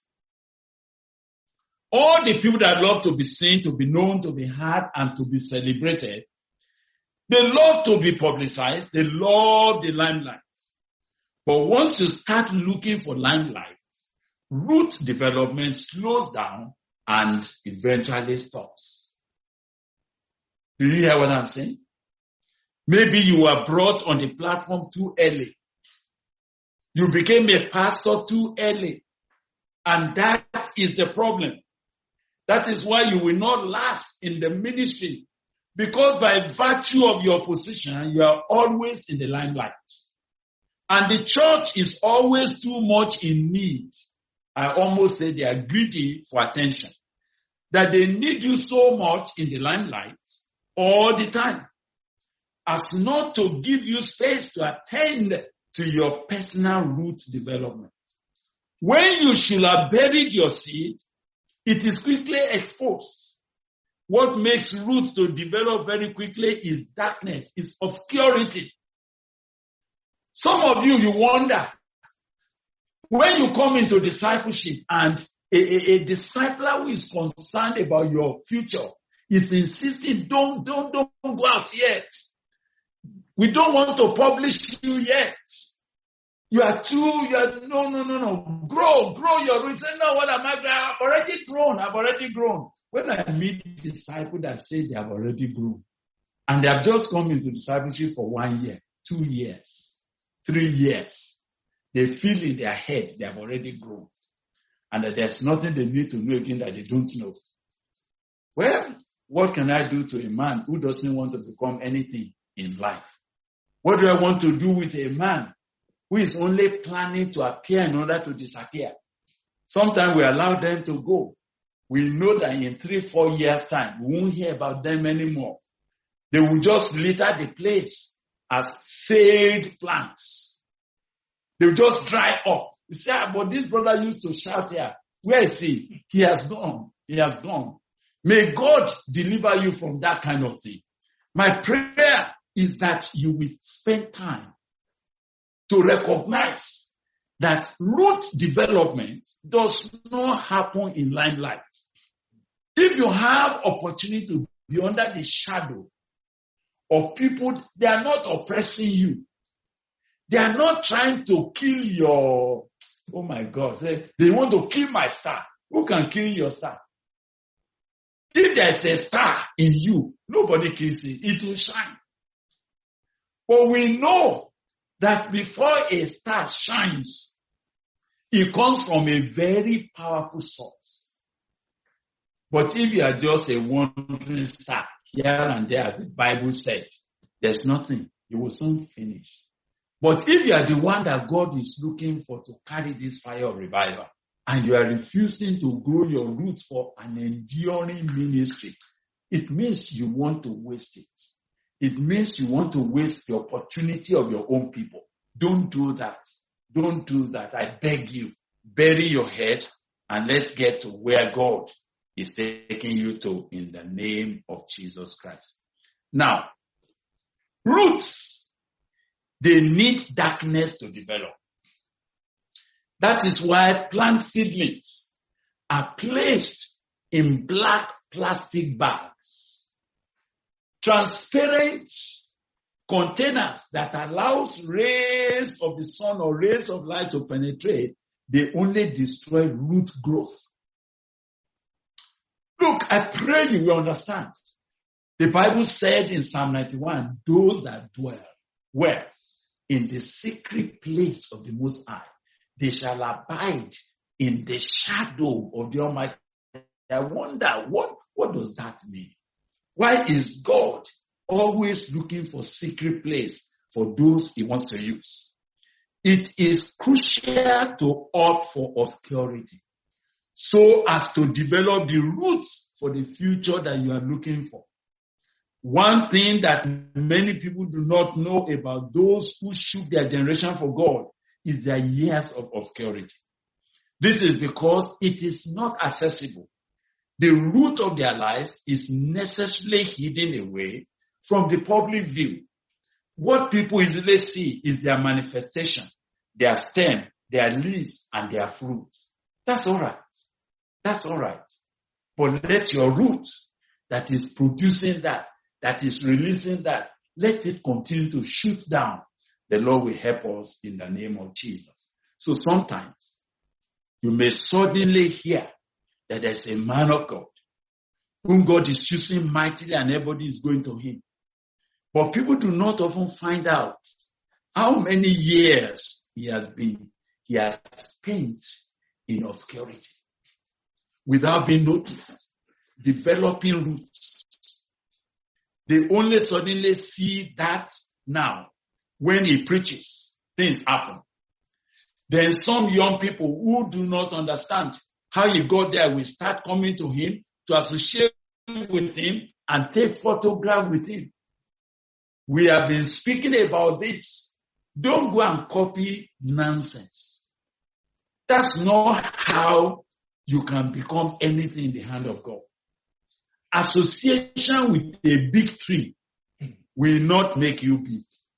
All the people that love to be seen, to be known, to be heard, and to be celebrated, they love to be publicized. They love the limelight. But once you start looking for limelight, root development slows down and eventually stops. Do you hear what I'm saying? Maybe you were brought on the platform too early. You became a pastor too early. And that is the problem. That is why you will not last in the ministry. Because by virtue of your position, you are always in the limelight. And the church is always too much in need. I almost say they are greedy for attention. That they need you so much in the limelight all the time, as not to give you space to attend to your personal root development. When you should have buried your seed, it is quickly exposed. What makes roots to develop very quickly is darkness, is obscurity. Some of you wonder, when you come into discipleship and a discipler who is concerned about your future is insisting, don't go out yet. We don't want to publish you yet. No. Grow your roots. Say, no, what am I? I've already grown. When I meet disciples that say they have already grown, and they have just come into discipleship for 1 year, 2 years, 3 years, they feel in their head they have already grown. And that there's nothing they need to know again that they don't know. Well, what can I do to a man who doesn't want to become anything in life? What do I want to do with a man who is only planning to appear in order to disappear? Sometimes we allow them to go. We know that in 3-4 years' time, we won't hear about them anymore. They will just litter the place as failed plants. They will just dry up. You say, but this brother used to shout here. Where is he? He has gone. He has gone. May God deliver you from that kind of thing. My prayer is that you will spend time to recognize that root development does not happen in limelight. If you have opportunity to be under the shadow of people, they are not oppressing you. They are not trying to kill your, oh my God, they want to kill my star. Who can kill your star? If there is a star in you, nobody kills it. It will shine. But we know that before a star shines, it comes from a very powerful source. But if you are just a wandering star, here and there, as the Bible said, there's nothing. You will soon finish. But if you are the one that God is looking for to carry this fire of revival, and you are refusing to grow your roots for an enduring ministry, it means you want to waste it. It means you want to waste the opportunity of your own people. Don't do that. Don't do that. I beg you. Bury your head and let's get to where God is taking you to in the name of Jesus Christ. Now, roots, they need darkness to develop. That is why plant seedlings are placed in black plastic bags, transparent containers that allows rays of the sun or rays of light to penetrate, they only destroy root growth. Look, I pray you will understand. The Bible said in Psalm 91, those that dwell where? In the secret place of the Most High, they shall abide in the shadow of the Almighty. I wonder, what does that mean? Why is God always looking for secret place for those he wants to use? It is crucial to opt for obscurity so as to develop the roots for the future that you are looking for. One thing that many people do not know about those who shook their generation for God is their years of obscurity. This is because it is not accessible. The root of their lives is necessarily hidden away from the public view. What people easily see is their manifestation, their stem, their leaves, and their fruit. That's all right. That's all right. But let your root that is producing that is releasing that, let it continue to shoot down. The Lord will help us in the name of Jesus. So sometimes you may suddenly hear that there's a man of God whom God is using mightily and everybody is going to him. But people do not often find out how many years he has spent in obscurity without being noticed, developing roots. They only suddenly see that now when he preaches, things happen. Then some young people who do not understand how he got there will start coming to him to associate with him and take photographs with him. We have been speaking about this. Don't go and copy nonsense. That's not how you can become anything in the hand of God. Association with a big tree will not make you big.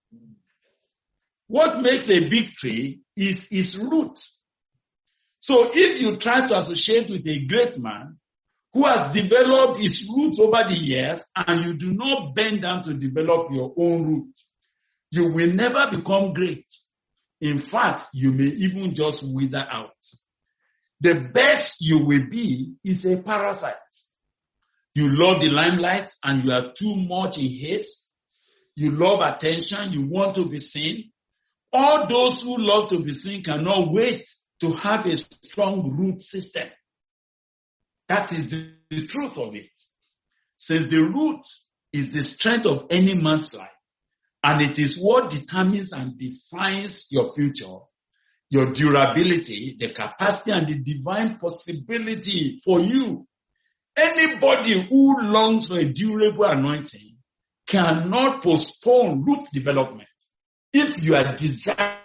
What makes a big tree is its root. So if you try to associate with a great man who has developed his roots over the years and you do not bend down to develop your own root, you will never become great. In fact, you may even just wither out. The best you will be is a parasite. You love the limelight and you are too much in haste. You love attention. You want to be seen. All those who love to be seen cannot wait to have a strong root system. That is the truth of it. Since the root is the strength of any man's life, and it is what determines and defines your future, your durability, the capacity, and the divine possibility for you. Anybody who longs for a durable anointing cannot postpone root development. If you are desiring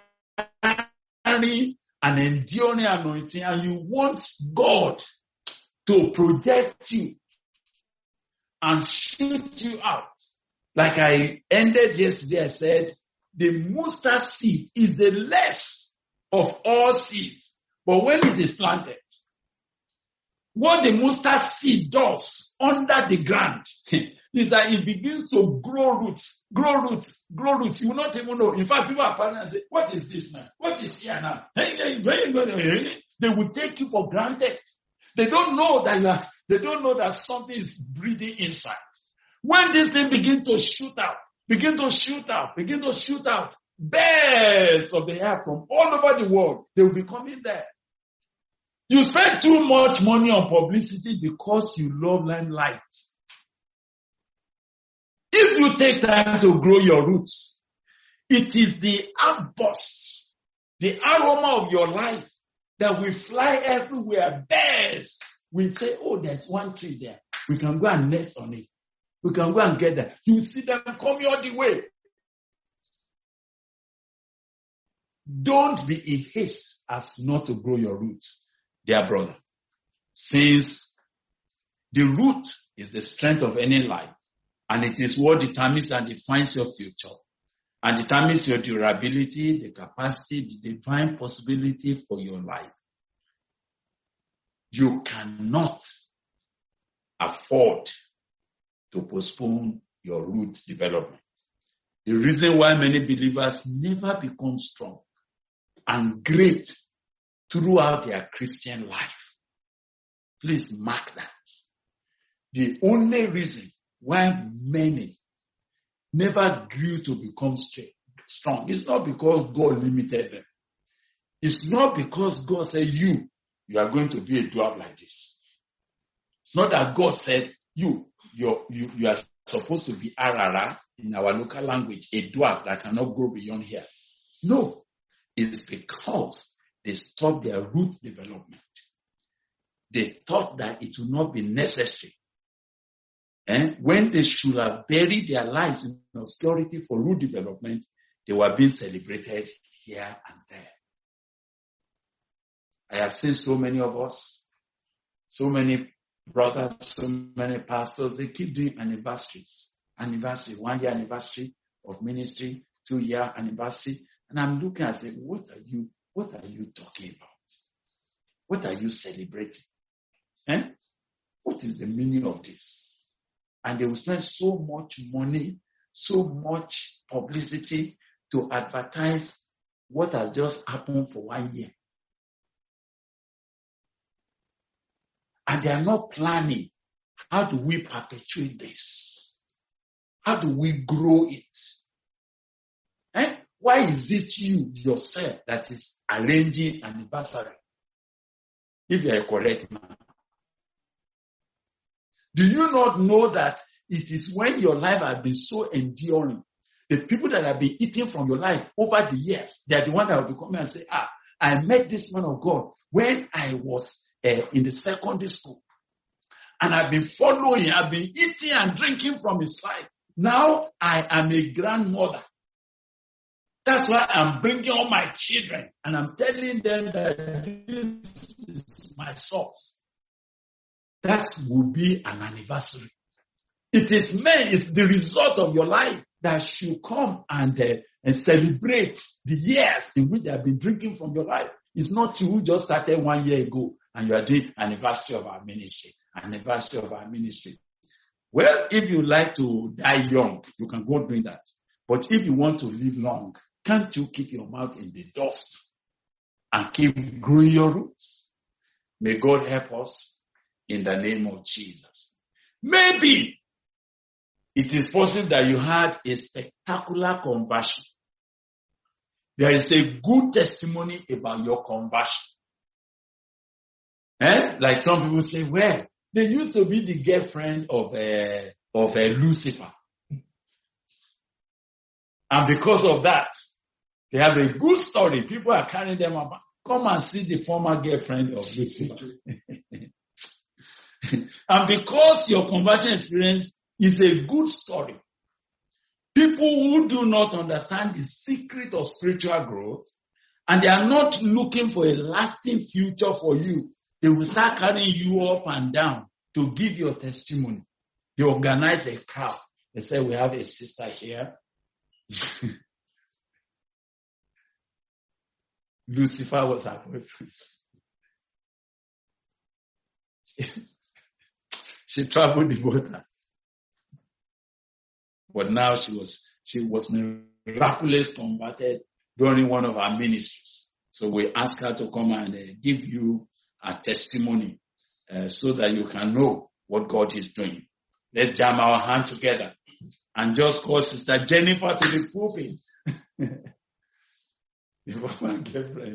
an enduring anointing and you want God to protect you and shoot you out, like I ended yesterday, I said, the mustard seed is the less of all seeds. But when it is planted, what the mustard seed does under the ground is that it begins to grow roots. You will not even know. In fact, people are planning and say, what is this now? What is here now? They will take you for granted. They don't know that something is breathing inside. When this thing begin to shoot out, birds of the air from all over the world, they will be coming there. You spend too much money on publicity because you love limelight. If you take time to grow your roots, it is the outburst, the aroma of your life that will fly everywhere. Birds will say, oh, there's one tree there. We can go and nest on it. We can go and get that. You see them coming all the way. Don't be in haste as not to grow your roots, dear brother. Since the root is the strength of any life, and it is what determines and defines your future, and determines your durability, the capacity, the divine possibility for your life. You cannot afford to postpone your root development. The reason why many believers never become strong and great throughout their Christian life. Please mark that. The only reason why many never grew to become strong is not because God limited them. It's not because God said, you are going to be a dwarf like this. It's not that God said, you are supposed to be arara in our local language, a dwarf that cannot grow beyond here. No, it's because they stopped their root development. They thought that it would not be necessary. And when they should have buried their lives in obscurity for root development, they were being celebrated here and there. I have seen so many of us, so many brothers, so many pastors, they keep doing anniversaries. Anniversary, 1 year anniversary of ministry, 2 year anniversary. And I'm looking and saying, what are you talking about? What are you celebrating? What is the meaning of this? And they will spend so much money, so much publicity to advertise what has just happened for 1 year. And they are not planning, how do we perpetuate this? How do we grow it? Why is it you yourself that is arranging an anniversary? If you are a correct man. Do you not know that it is when your life has been so enduring, the people that have been eating from your life over the years, they are the ones that will be coming and say, I met this man of God when I was in the secondary school. And I've been following, I've been eating and drinking from his life. Now I am a grandmother. That's why I'm bringing all my children and I'm telling them that this is my source. That will be an anniversary. It is it's the result of your life that should come and celebrate the years in which they have been drinking from your life. It's not you who just started 1 year ago and you are doing anniversary of our ministry. Anniversary of our ministry. Well, if you like to die young, you can go doing that. But if you want to live long, can't you keep your mouth in the dust and keep growing your roots? May God help us in the name of Jesus. Maybe it is possible that you had a spectacular conversion. There is a good testimony about your conversion. Like some people say, well, they used to be the girlfriend of Lucifer. And because of that, they have a good story. People are carrying them up. Come and see the former girlfriend of Lucifer. And because your conversion experience is a good story, people who do not understand the secret of spiritual growth and they are not looking for a lasting future for you, they will start carrying you up and down to give your testimony. They organize a crowd. They say, we have a sister here. Lucifer was her boyfriend. She traveled the waters. But now she was miraculously converted during one of our ministries. So we asked her to come and give you a testimony so that you can know what God is doing. Let's jam our hand together and just call Sister Jennifer to the pulpit. My girlfriend.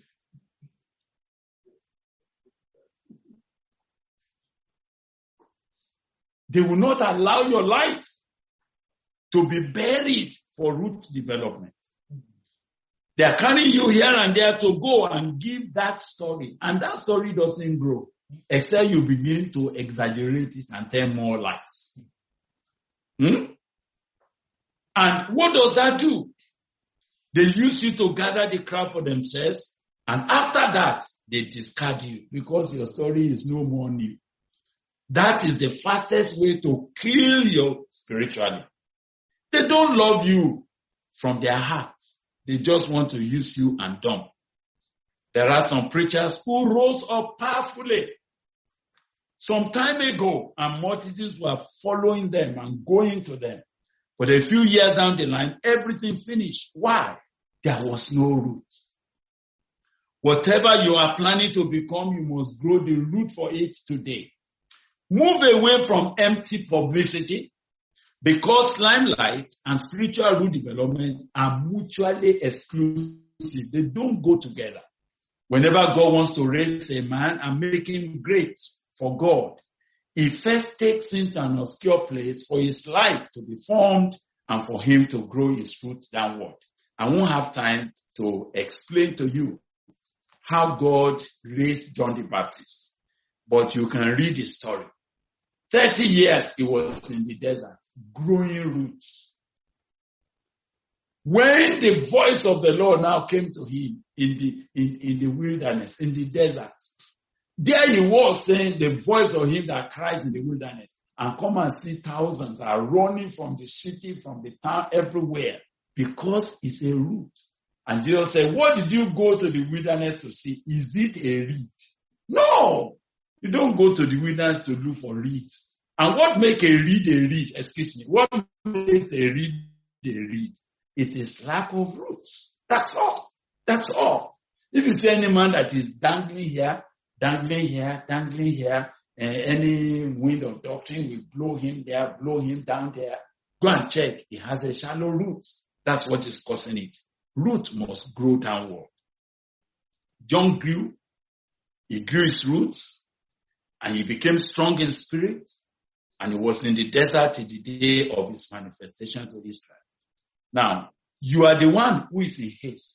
They will not allow your life to be buried for root development. They are carrying you here and there to go and give that story. And that story doesn't grow except you begin to exaggerate it and tell more lies. And what does that do? They use you to gather the crowd for themselves. And after that, they discard you because your story is no more new. That is the fastest way to kill you spiritually. They don't love you from their heart. They just want to use you and dump. There are some preachers who rose up powerfully some time ago and multitudes were following them and going to them. But a few years down the line, everything finished. Why? There was no root. Whatever you are planning to become, you must grow the root for it today. Move away from empty publicity, because limelight and spiritual root development are mutually exclusive. They don't go together. Whenever God wants to raise a man and make him great for God, he first takes him to an obscure place for his life to be formed and for him to grow his roots downward. I won't have time to explain to you how God raised John the Baptist, but you can read his story. 30 years he was in the desert, growing roots. When the voice of the Lord now came to him in the wilderness, in the desert, there he was saying, the voice of him that cries in the wilderness, and come and see thousands are running from the city, from the town, everywhere, because it's a root. And Jesus said, what did you go to the wilderness to see? Is it a reed? No! You don't go to the wilderness to look for reeds. And what makes a reed a reed? Excuse me. What makes a reed a reed? It is lack of roots. That's all. That's all. If you see any man that is dangling here, any wind of doctrine will blow him there, blow him down there, go and check. He has a shallow root. That's what is causing it. Root must grow downward. John grew. He grew his roots, and he became strong in spirit, and he was in the desert till the day of his manifestation to Israel. Now, you are the one who is in haste.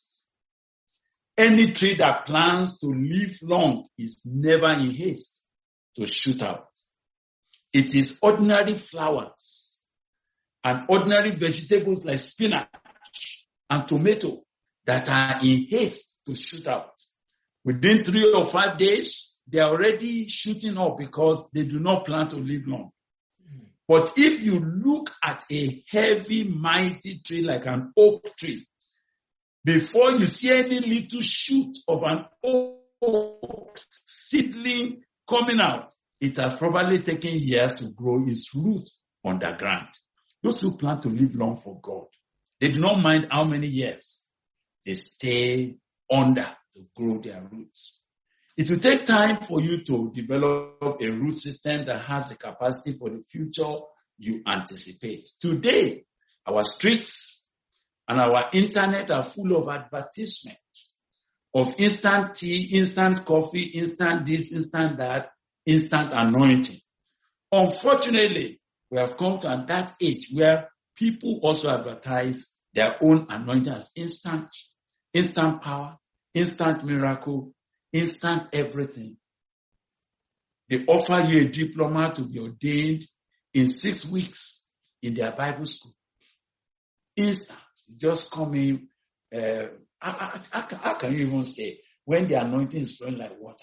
Any tree that plans to live long is never in haste to shoot out. It is ordinary flowers and ordinary vegetables like spinach and tomato that are in haste to shoot out. Within 3 or 5 days, they are already shooting up because they do not plan to live long. But if you look at a heavy, mighty tree like an oak tree, before you see any little shoot of an oak seedling coming out, it has probably taken years to grow its root underground. Those who plan to live long for God, they do not mind how many years they stay under to grow their roots. It will take time for you to develop a root system that has the capacity for the future you anticipate. Today, our streets and our internet are full of advertisement of instant tea, instant coffee, instant this, instant that, instant anointing. Unfortunately, we have come to that age where people also advertise their own anointing as instant power, instant miracle, instant everything. They offer you a diploma to be ordained in 6 weeks in their Bible school. Instant. Just come in. How can you even say when the anointing is flowing like water?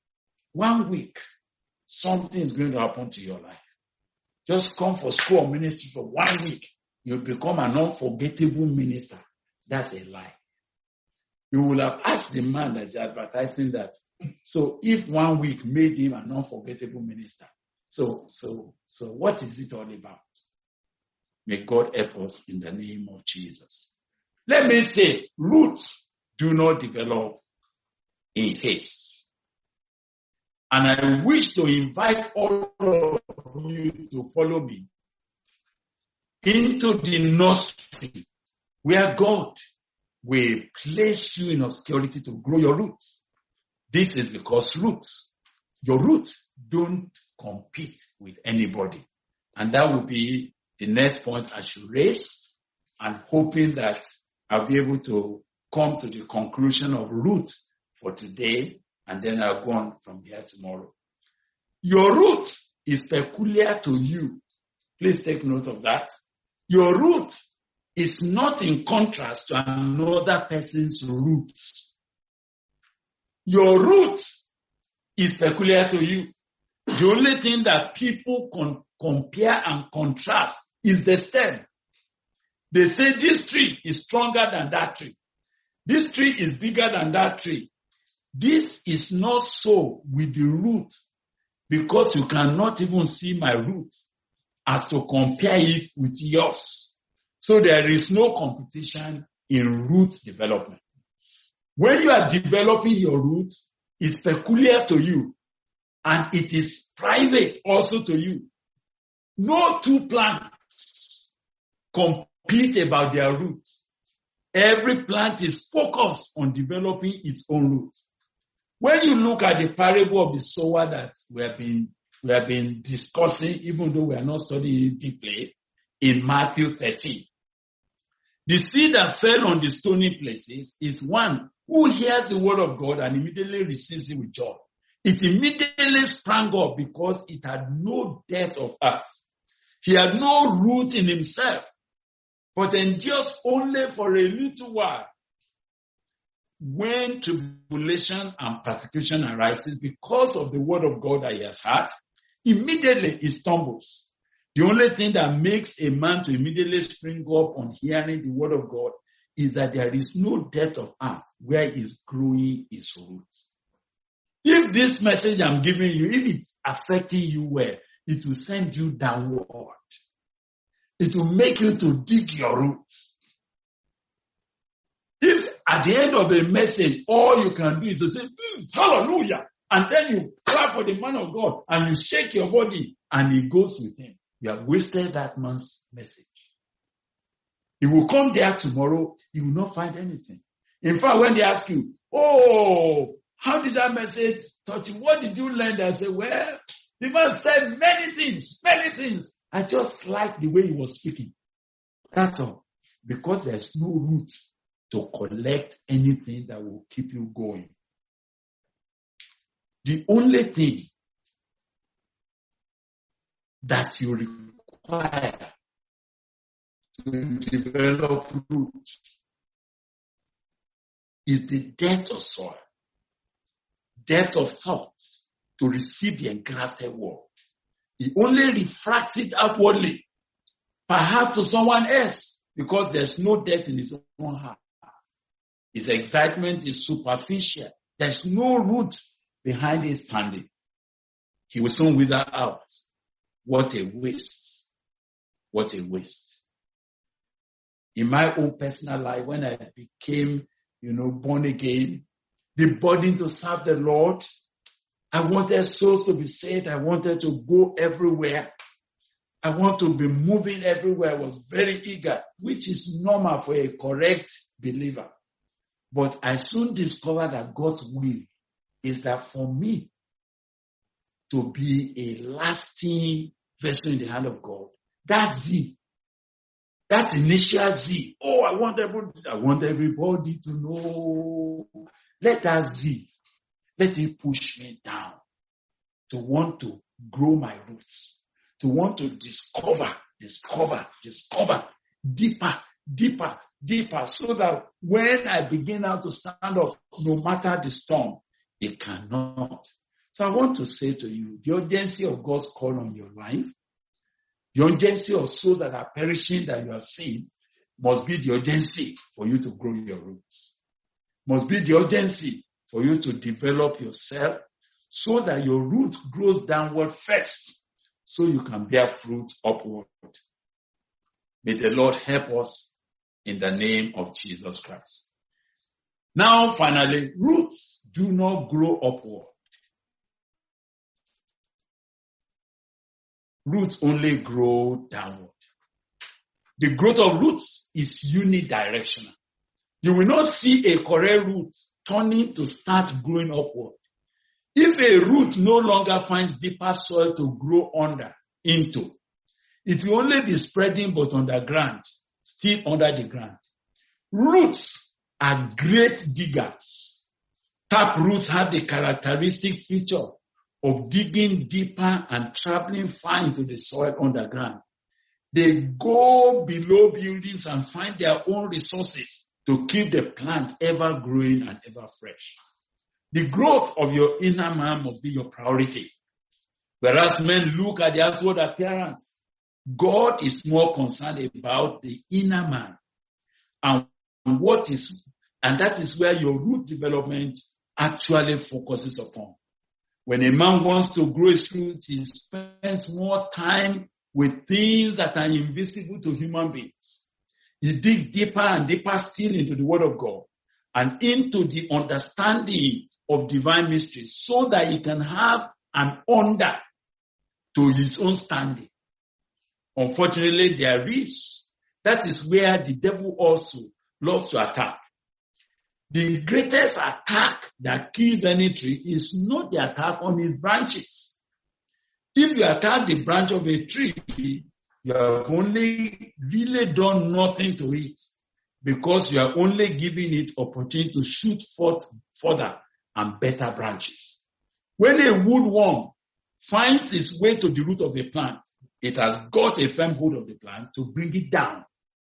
1 week, something is going to happen to your life. Just come for school or ministry for 1 week. You become an unforgettable minister. That's a lie. You will have asked the man that's advertising that. So if 1 week made him an unforgettable minister, so what is it all about? May God help us in the name of Jesus. Let me say, roots do not develop in haste. And I wish to invite all of you to follow me into the nursery where God will place you in obscurity to grow your roots. This is because your roots don't compete with anybody. And that will be the next point I should raise, and hoping that I'll be able to come to the conclusion of roots for today, and then I'll go on from here tomorrow. Your root is peculiar to you. Please take note of that. Your root is not in contrast to another person's roots. Your root is peculiar to you. The only thing that people compare and contrast is the stem. They say this tree is stronger than that tree. This tree is bigger than that tree. This is not so with the root, because you cannot even see my root as to compare it with yours. So there is no competition in root development. When you are developing your roots, it's peculiar to you and it is private also to you. No two plants compete about their roots. Every plant is focused on developing its own roots. When you look at the parable of the sower that we have been discussing, even though we are not studying it deeply, in Matthew 13, the seed that fell on the stony places is one who hears the word of God and immediately receives it with joy. It immediately sprang up because it had no depth of earth. He had no root in himself, but endures only for a little while. When tribulation and persecution arises because of the word of God that he has heard, immediately he stumbles. The only thing that makes a man to immediately spring up on hearing the word of God is that there is no depth of earth where he is growing his roots. If this message I'm giving you, if it's affecting you well, it will send you downward. It will make you to dig your roots. If at the end of a message, all you can do is to say, hallelujah, and then you clap for the man of God and you shake your body and he goes with him, you have wasted that man's message. He will come there tomorrow, he will not find anything. In fact, when they ask you, how did that message touch you? What did you learn? I say, well, the man said many things. I just like the way he was speaking. That's all. Because there's no root to collect anything that will keep you going. The only thing that you require to develop roots is the depth of soil, depth of thought to receive the engrafted word. He only refracts it outwardly, perhaps to someone else, because there's no depth in his own heart. His excitement is superficial. There's no root behind his standing. He will soon wither out. What a waste. What a waste. In my own personal life, when I became, born again, the burden to serve the Lord, I wanted souls to be saved. I wanted to go everywhere. I want to be moving everywhere. I was very eager, which is normal for a correct believer. But I soon discovered that God's will is that for me to be a lasting vessel in the hand of God, that Z, that initial Z, I want everybody to know. Let that Z, let it push me down to want to grow my roots, to want to discover deeper, so that when I begin now to stand up, no matter the storm, it cannot. So I want to say to you, the urgency of God's call on your life, the urgency of souls that are perishing that you have seen, must be the urgency for you to grow your roots. Must be the urgency for you to develop yourself so that your root grows downward first, so you can bear fruit upward. May the Lord help us in the name of Jesus Christ. Now, finally, roots do not grow upward. Roots only grow downward. The growth of roots is unidirectional. You will not see a correct root turning to start growing upward. If a root no longer finds deeper soil to grow into, it will only be spreading but underground, still under the ground. Roots are great diggers. Tap roots have the characteristic feature of digging deeper and traveling far into the soil underground. They go below buildings and find their own resources to keep the plant ever growing and ever fresh. The growth of your inner man must be your priority. Whereas men look at the outward appearance, God is more concerned about the inner man and that is where your root development actually focuses upon. When a man wants to grow his root, he spends more time with things that are invisible to human beings. He digs deeper and deeper still into the Word of God and into the understanding of divine mysteries so that he can have an under to his own standing. Unfortunately, that is where the devil also loves to attack. The greatest attack that kills any tree is not the attack on its branches. If you attack the branch of a tree, you have only really done nothing to it because you are only giving it opportunity to shoot forth further and better branches. When a woodworm finds its way to the root of a plant, it has got a firm hold of the plant to bring it down.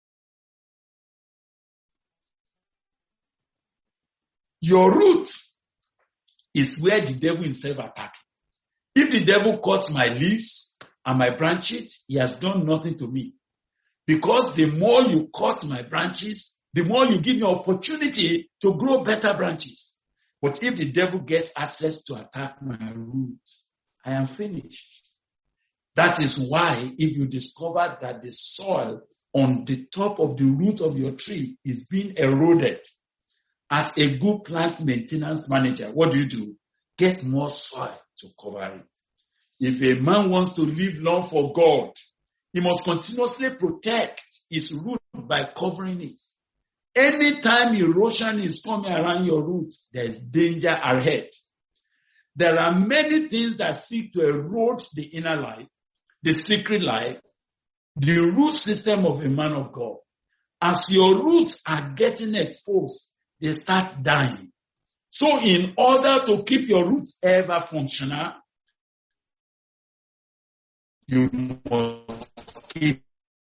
Your root is where the devil himself attacks. If the devil cuts my leaves and my branches, he has done nothing to me. Because the more you cut my branches, the more you give me opportunity to grow better branches. But if the devil gets access to attack my root, I am finished. That is why if you discover that the soil on the top of the root of your tree is being eroded, as a good plant maintenance manager, what do? Get more soil to cover it. If a man wants to live long for God, he must continuously protect his root by covering it. Anytime erosion is coming around your root, there is danger ahead. There are many things that seek to erode the inner life, the secret life, the root system of a man of God. As your roots are getting exposed, they start dying. So in order to keep your roots ever functional, you must keep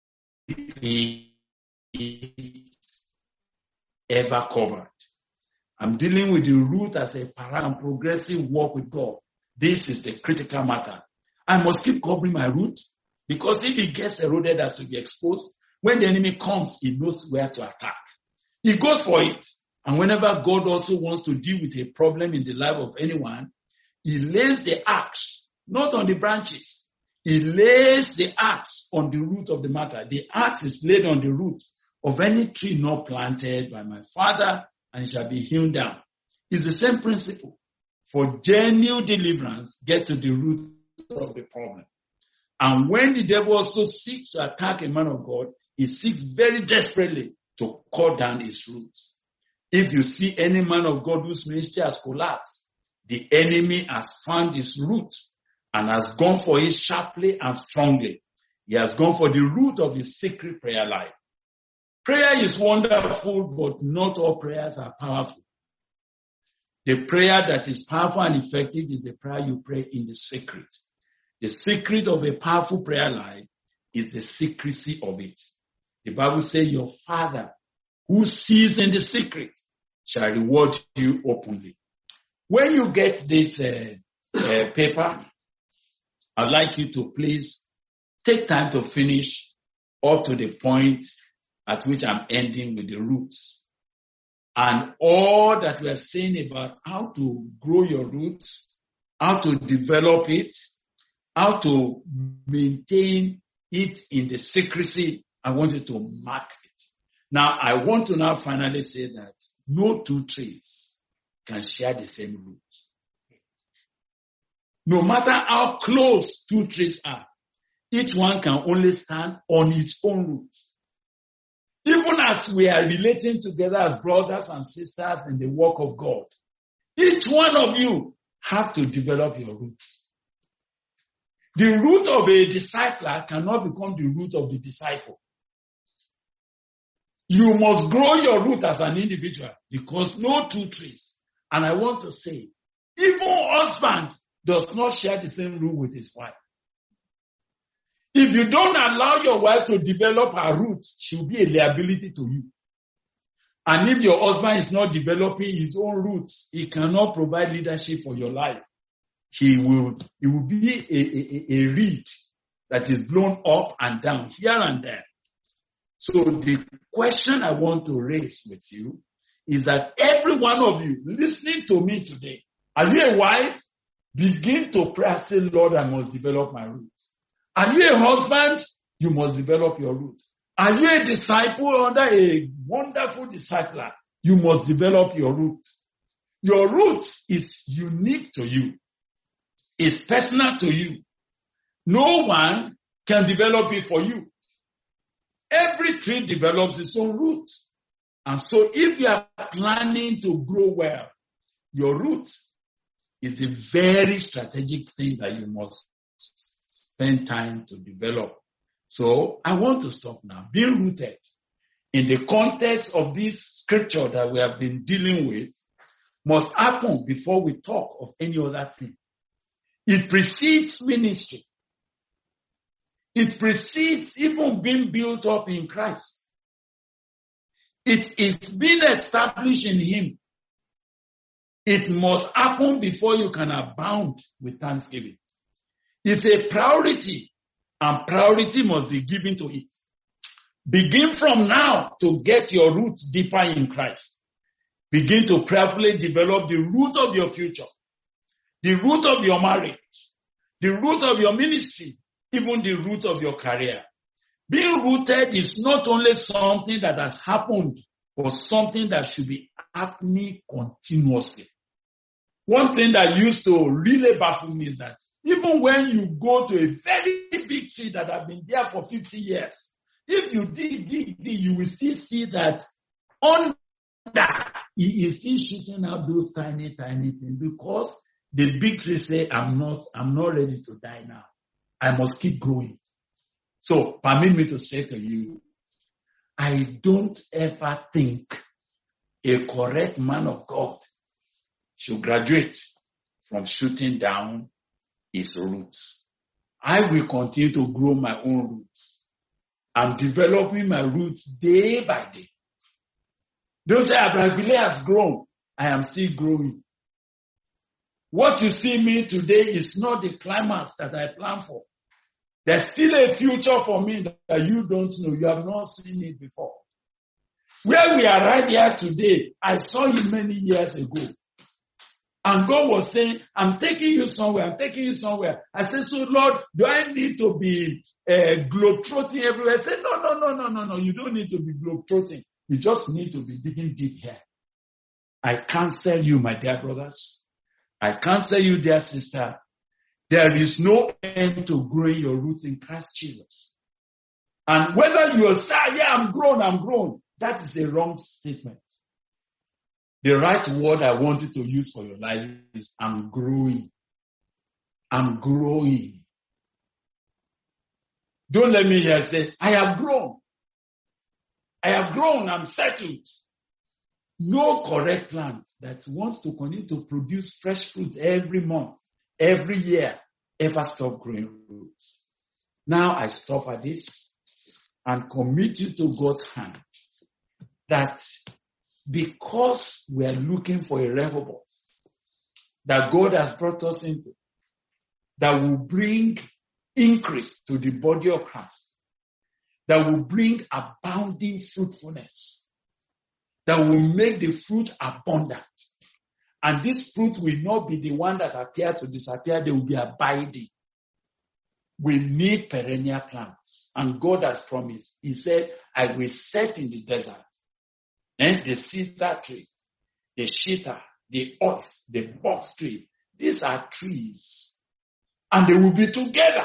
it ever covered. I'm dealing with the root as a parallel and progressive walk with God. This is the critical matter. I must keep covering my root because if it gets eroded as to be exposed, when the enemy comes, he knows where to attack. He goes for it. And whenever God also wants to deal with a problem in the life of anyone, he lays the axe, not on the branches. He lays the axe on the root of the matter. The axe is laid on the root of any tree not planted by my Father and shall be hewn down. It's the same principle. For genuine deliverance, get to the root of the problem. And when the devil also seeks to attack a man of God, he seeks very desperately to cut down his roots. If you see any man of God whose ministry has collapsed, the enemy has found his root and has gone for it sharply and strongly. He has gone for the root of his secret prayer life. Prayer is wonderful, but not all prayers are powerful. The prayer that is powerful and effective is the prayer you pray in the secret. The secret of a powerful prayer life is the secrecy of it. The Bible says your Father who sees in the secret shall reward you openly. When you get this paper, I'd like you to please take time to finish up to the point at which I'm ending with the roots. And all that we are saying about how to grow your roots, how to develop it, how to maintain it in the secrecy, I want you to mark it. Now, I want to now finally say that no two trees can share the same root. No matter how close two trees are, each one can only stand on its own root. Even as we are relating together as brothers and sisters in the work of God, each one of you have to develop your roots. The root of a discipler cannot become the root of the disciple. You must grow your root as an individual because no two trees. And I want to say, even husband does not share the same root with his wife. If you don't allow your wife to develop her roots, she'll be a liability to you. And if your husband is not developing his own roots, he cannot provide leadership for your life. He will be a reed that is blown up and down, here and there. So the question I want to raise with you is that every one of you listening to me today, are you a wife? Begin to pray and say, Lord, I must develop my roots. Are you a husband? You must develop your roots. Are you a disciple under a wonderful discipler? You must develop your root. Your root is unique to you. It's personal to you. No one can develop it for you. Every tree develops its own root. And so if you are planning to grow well, your root is a very strategic thing that you must spend time to develop. So I want to stop now. Being rooted in the context of this scripture that we have been dealing with must happen before we talk of any other thing. It precedes ministry. It precedes even being built up in Christ. It is being established in Him. It must happen before you can abound with thanksgiving. It's a priority, and priority must be given to it. Begin from now to get your roots deeper in Christ. Begin to prayerfully develop the root of your future, the root of your marriage, the root of your ministry, even the root of your career. Being rooted is not only something that has happened, but something that should be happening continuously. One thing that used to really baffle me is that even when you go to a very big tree that has been there for 50 years, if you dig, you will still see that under he is still shooting out those tiny things because the big tree say, I'm not ready to die now. I must keep growing. So permit me to say to you, I don't ever think a correct man of God should graduate from shooting down his roots. I will continue to grow my own roots. I'm developing my roots day by day. Don't say Abraham has grown. I am still growing. What you see me today is not the climax that I plan for. There's still a future for me that you don't know. You have not seen it before. Where we are right here today, I saw you many years ago. And God was saying, I'm taking you somewhere. I said, so Lord, do I need to be globetrotting everywhere? I said, no. You don't need to be globetrotting. You just need to be digging deep here. I counsel you, my dear brothers. I counsel you, dear sister. There is no end to growing your roots in Christ Jesus. And whether you say, yeah, I'm grown, that is a wrong statement. The right word I wanted to use for your life is I'm growing. I'm growing. Don't let me hear say, I have grown. I'm settled. No correct plant that wants to continue to produce fresh fruit every month, every year, ever stop growing roots. Now I stop at this and commit you to God's hand that because we are looking for a Rehoboth that God has brought us into, that will bring increase to the body of Christ, that will bring abounding fruitfulness, that will make the fruit abundant. And this fruit will not be the one that appear to disappear, they will be abiding. We need perennial plants. And God has promised. He said, I will set in the desert and the cedar tree, the shittah, the oak, the box tree. These are trees. And they will be together.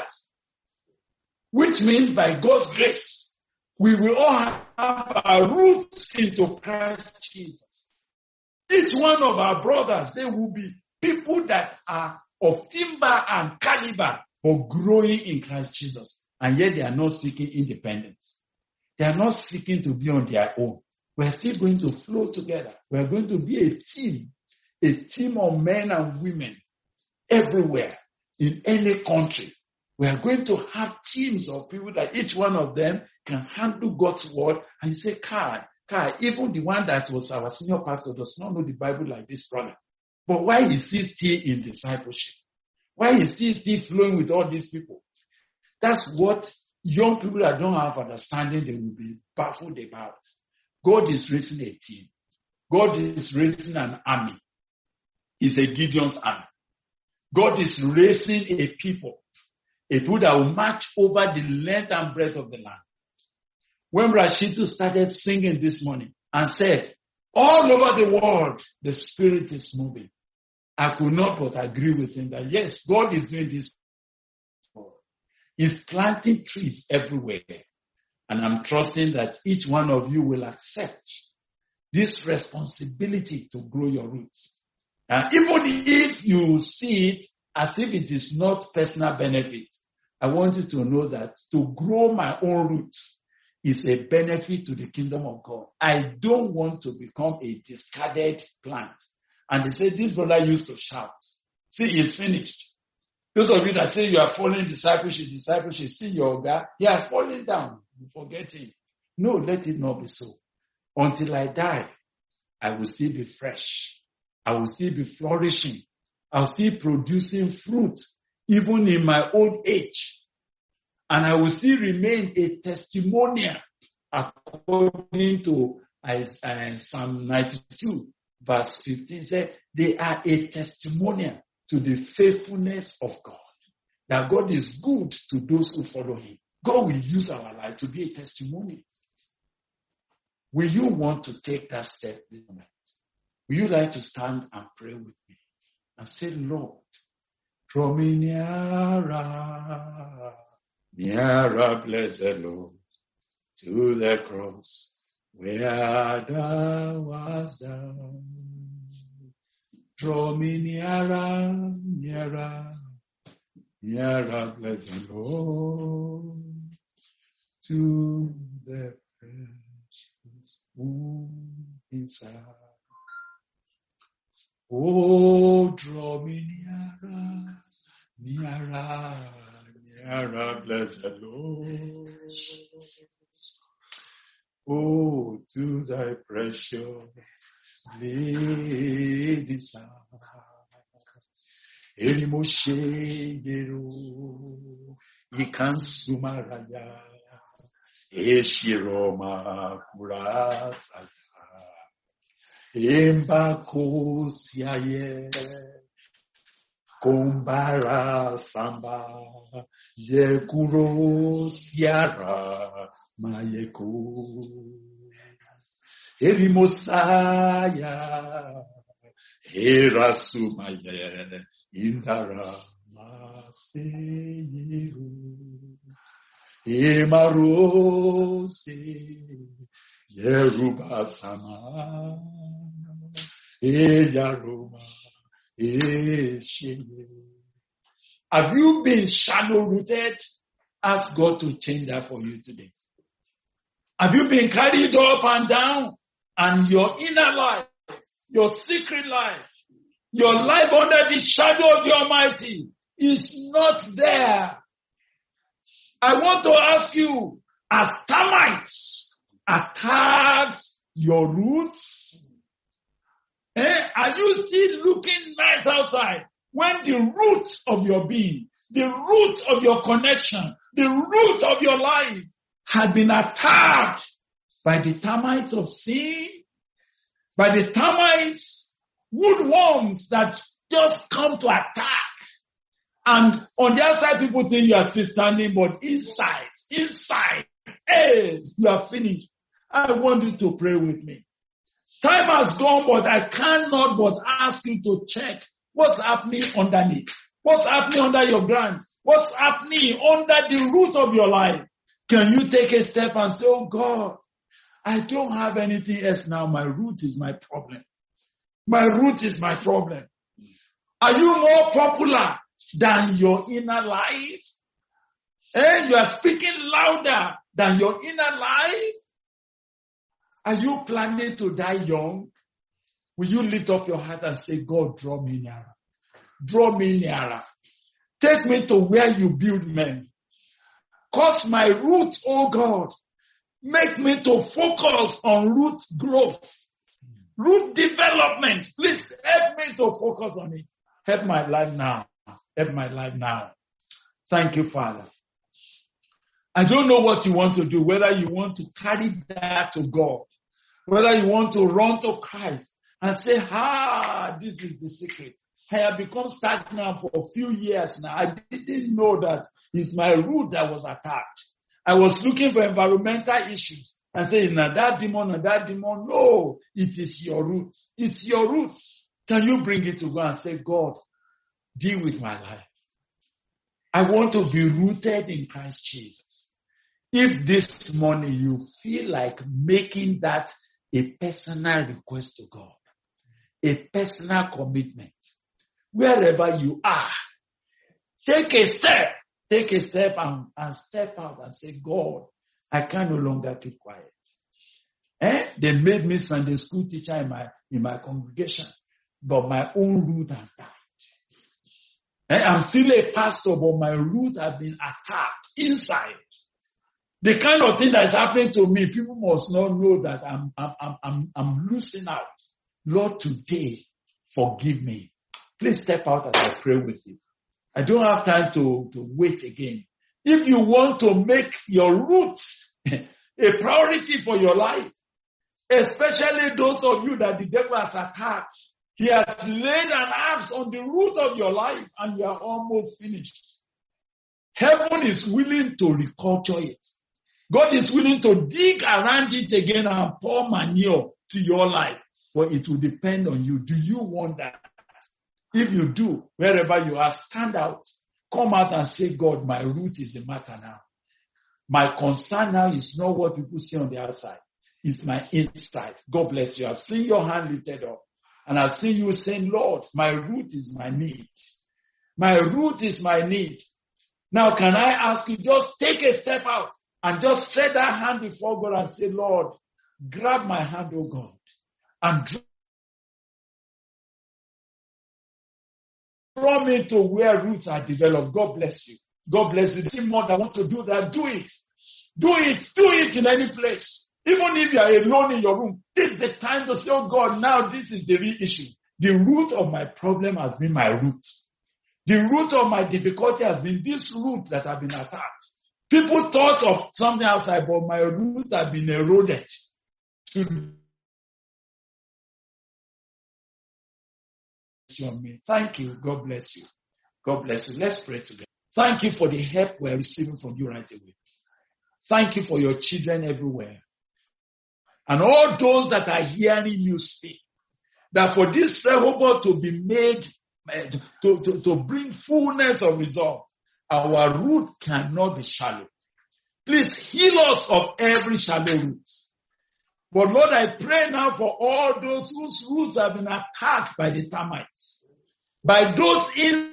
Which means by God's grace, we will all have our roots into Christ Jesus. Each one of our brothers, they will be people that are of timber and caliber for growing in Christ Jesus. And yet they are not seeking independence. They are not seeking to be on their own. We are still going to flow together. We are going to be a team of men and women everywhere in any country. We are going to have teams of people that each one of them can handle God's word and say, Kai, even the one that was our senior pastor does not know the Bible like this brother. But why is he still in discipleship? Why is he still flowing with all these people? That's what young people that don't have understanding, they will be baffled about. God is raising a team. God is raising an army. It's a Gideon's army. God is raising a people that will march over the length and breadth of the land. When Rashidu started singing this morning and said, all over the world, the Spirit is moving, I could not but agree with him that yes, God is doing this. He's planting trees everywhere. And I'm trusting that each one of you will accept this responsibility to grow your roots. And even if you see it as if it is not personal benefit, I want you to know that to grow my own roots is a benefit to the kingdom of God. I don't want to become a discarded plant. And they say, this brother used to shout. See, it's finished. Those of you that say you are following discipleship, see your guy, he has fallen down. You forget him. No, let it not be so. Until I die, I will still be fresh. I will still be flourishing. I will still producing fruit, even in my old age. And I will still remain a testimonial, according to Psalm 92, verse 15. Says, they are a testimonial to the faithfulness of God. That God is good to those who follow him. God will use our life to be a testimony. Will you want to take that step this moment? Will you like to stand and pray with me and say, Lord, draw me nearer, nearer, blessed Lord, to the cross where thou wast down. Draw me nearer, nearer, nearer, blessed Lord, to the precious wound inside. Oh, draw me nearer, nearer, nearer, blessed Lord. Oh, to thy precious lady side. Elimoshe yero, ikansumaraya, eshiroma kurasaya. Embako siaye, kombara samba, yekuro siara mayeko. Elimosaya, erasumaye, indara maseyiru. Emarose, Yeruba sama, Eyaroma, Esheye. Have you been shallow rooted? Ask God to change that for you today. Have you been carried up and down? And your inner life, your secret life, your life under the shadow of the Almighty is not there. I want to ask you, as termites attacked your roots, are you still looking nice outside when the root of your being, the root of your connection, the root of your life had been attacked by the termites of sin, by the termites, woodworms that just come to attack? And on the outside, people think you are still standing, but inside, hey, you are finished. I want you to pray with me. Time has gone, but I cannot but ask you to check what's happening underneath. What's happening under your ground? What's happening under the root of your life? Can you take a step and say, oh God, I don't have anything else now. My root is my problem. My root is my problem. Are you more popular than your inner life? You are speaking louder than your inner life? Are you planning to die young? Will you lift up your heart and say, God, draw me nearer. Draw me nearer. Take me to where you build men. Cause my roots, oh God. Make me to focus on root growth. Root development. Please help me to focus on it. Help my life now. Help my life now. Thank you, Father. I don't know what you want to do, whether you want to carry that to God, whether you want to run to Christ and say, this is the secret. I have become stagnant for a few years now. I didn't know that it's my root that was attacked. I was looking for environmental issues and saying, now that demon. No, it is your root. It's your root. Can you bring it to God and say, God, deal with my life. I want to be rooted in Christ Jesus. If this morning you feel like making that a personal request to God, a personal commitment, wherever you are, take a step and step out and say, God, I can no longer keep quiet. They made me Sunday school teacher in my congregation, but my own root has died. I'm still a pastor, but my root has been attacked inside. The kind of thing that is happening to me, people must not know that I'm losing out. Lord, today, forgive me. Please step out as I pray with you. I don't have time to wait again. If you want to make your roots a priority for your life, especially those of you that the devil has attacked, he has laid an axe on the root of your life and you are almost finished. Heaven is willing to reculture it. God is willing to dig around it again and pour manure to your life. But it will depend on you. Do you want that? If you do, wherever you are, stand out. Come out and say, God, my root is the matter now. My concern now is not what people see on the outside. It's my inside. God bless you. I've seen your hand lifted up. And I've seen you saying, Lord, my root is my need. My root is my need. Now, can I ask you, just take a step out and just stretch that hand before God and say, Lord, grab my hand, oh God, and draw me to where roots are developed. God bless you. God bless you. The more that want to do that, do it. Do it. Do it in any place. Even if you are alone in your room, this is the time to say, oh God, now this is the real issue. The root of my problem has been my root. The root of my difficulty has been this root that have been attacked. People thought of something outside, but my roots have been eroded. Thank you. God bless you. God bless you. Let's pray together. Thank you for the help we're receiving from you right away. Thank you for your children everywhere. And all those that are hearing you speak, that for this Rehoboth to be made, to bring fullness of result, our root cannot be shallow. Please heal us of every shallow root. But Lord, I pray now for all those whose roots have been attacked by the termites, by those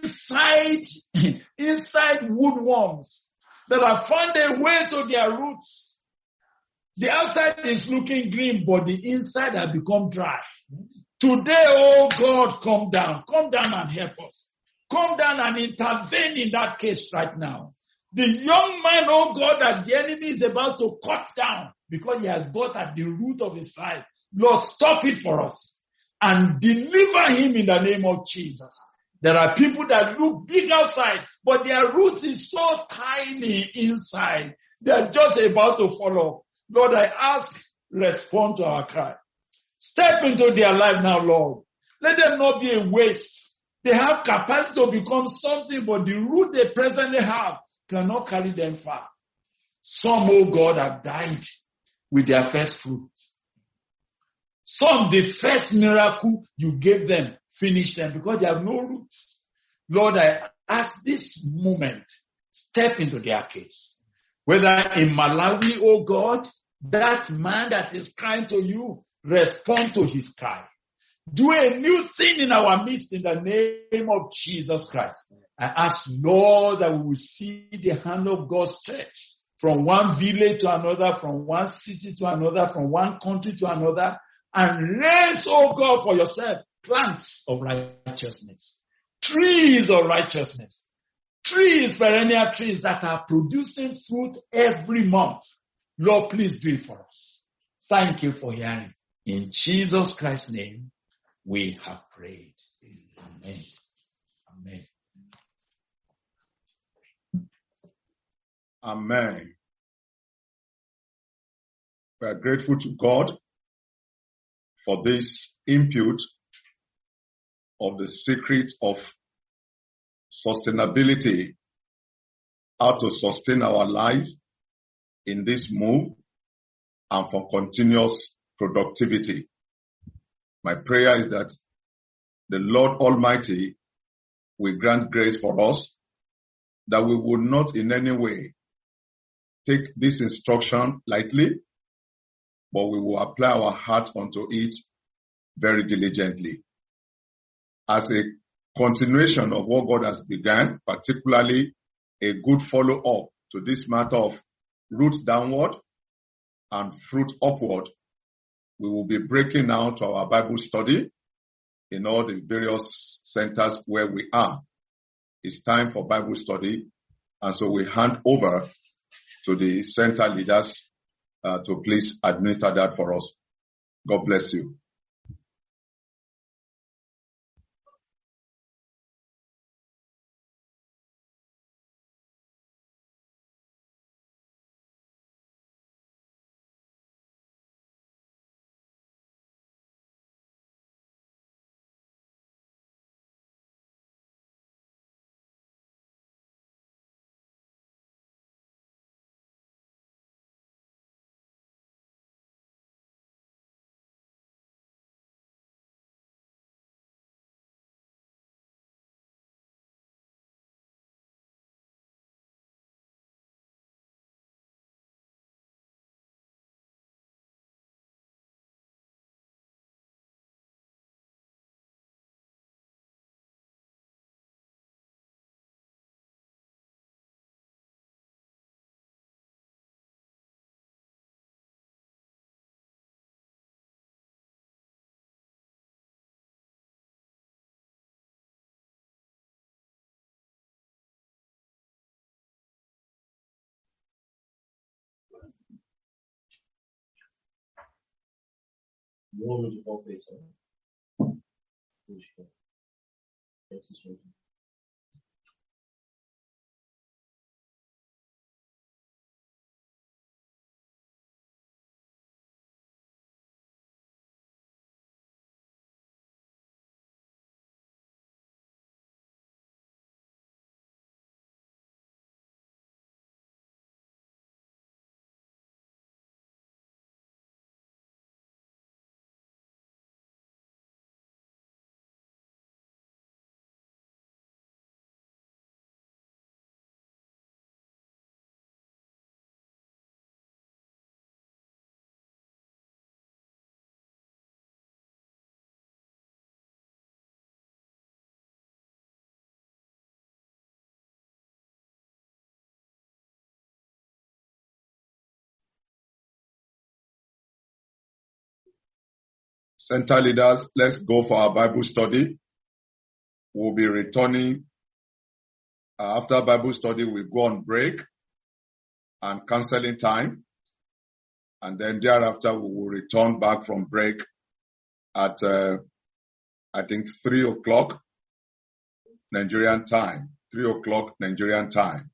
inside woodworms that have found a way to their roots. The outside is looking green, but the inside has become dry. Today, oh God, come down and help us. Come down and intervene in that case right now. The young man, oh God, that the enemy is about to cut down because he has got at the root of his life. Lord, stop it for us and deliver him in the name of Jesus. There are people that look big outside, but their roots is so tiny inside. They are just about to fall off. Lord, I ask, respond to our cry. Step into their life now, Lord. Let them not be a waste. They have capacity to become something, but the root they presently have cannot carry them far. Some, oh God, have died with their first fruit. Some, the first miracle you gave them, finished them because they have no roots. Lord, I ask this moment, step into their case. Whether in Malawi, oh God, that man that is crying to you, respond to his cry. Do a new thing in our midst in the name of Jesus Christ. I ask, Lord, that we will see the hand of God stretch from one village to another, from one city to another, from one country to another, and raise, oh God, for yourself, plants of righteousness, trees of righteousness. Trees, perennial trees that are producing fruit every month. Lord, please do it for us. Thank you for hearing. In Jesus Christ's name, we have prayed. Amen. Amen. Amen. We are grateful to God for this input of the secret of sustainability, how to sustain our life in this move and for continuous productivity. My prayer is that the Lord Almighty will grant grace for us, that we would not in any way take this instruction lightly, but we will apply our heart unto it very diligently. As a continuation of what God has begun, particularly a good follow-up to this matter of root downward and fruit upward, we will be breaking out our Bible study in all the various centers where we are. It's time for Bible study, and so we hand over to the center leaders to please administer that for us. God bless you. You want me to go face up? Center leaders, let's go for our Bible study. We'll be returning after Bible study. We go on break and counseling time. And then thereafter, we will return back from break at, 3 o'clock Nigerian time. 3 o'clock Nigerian time.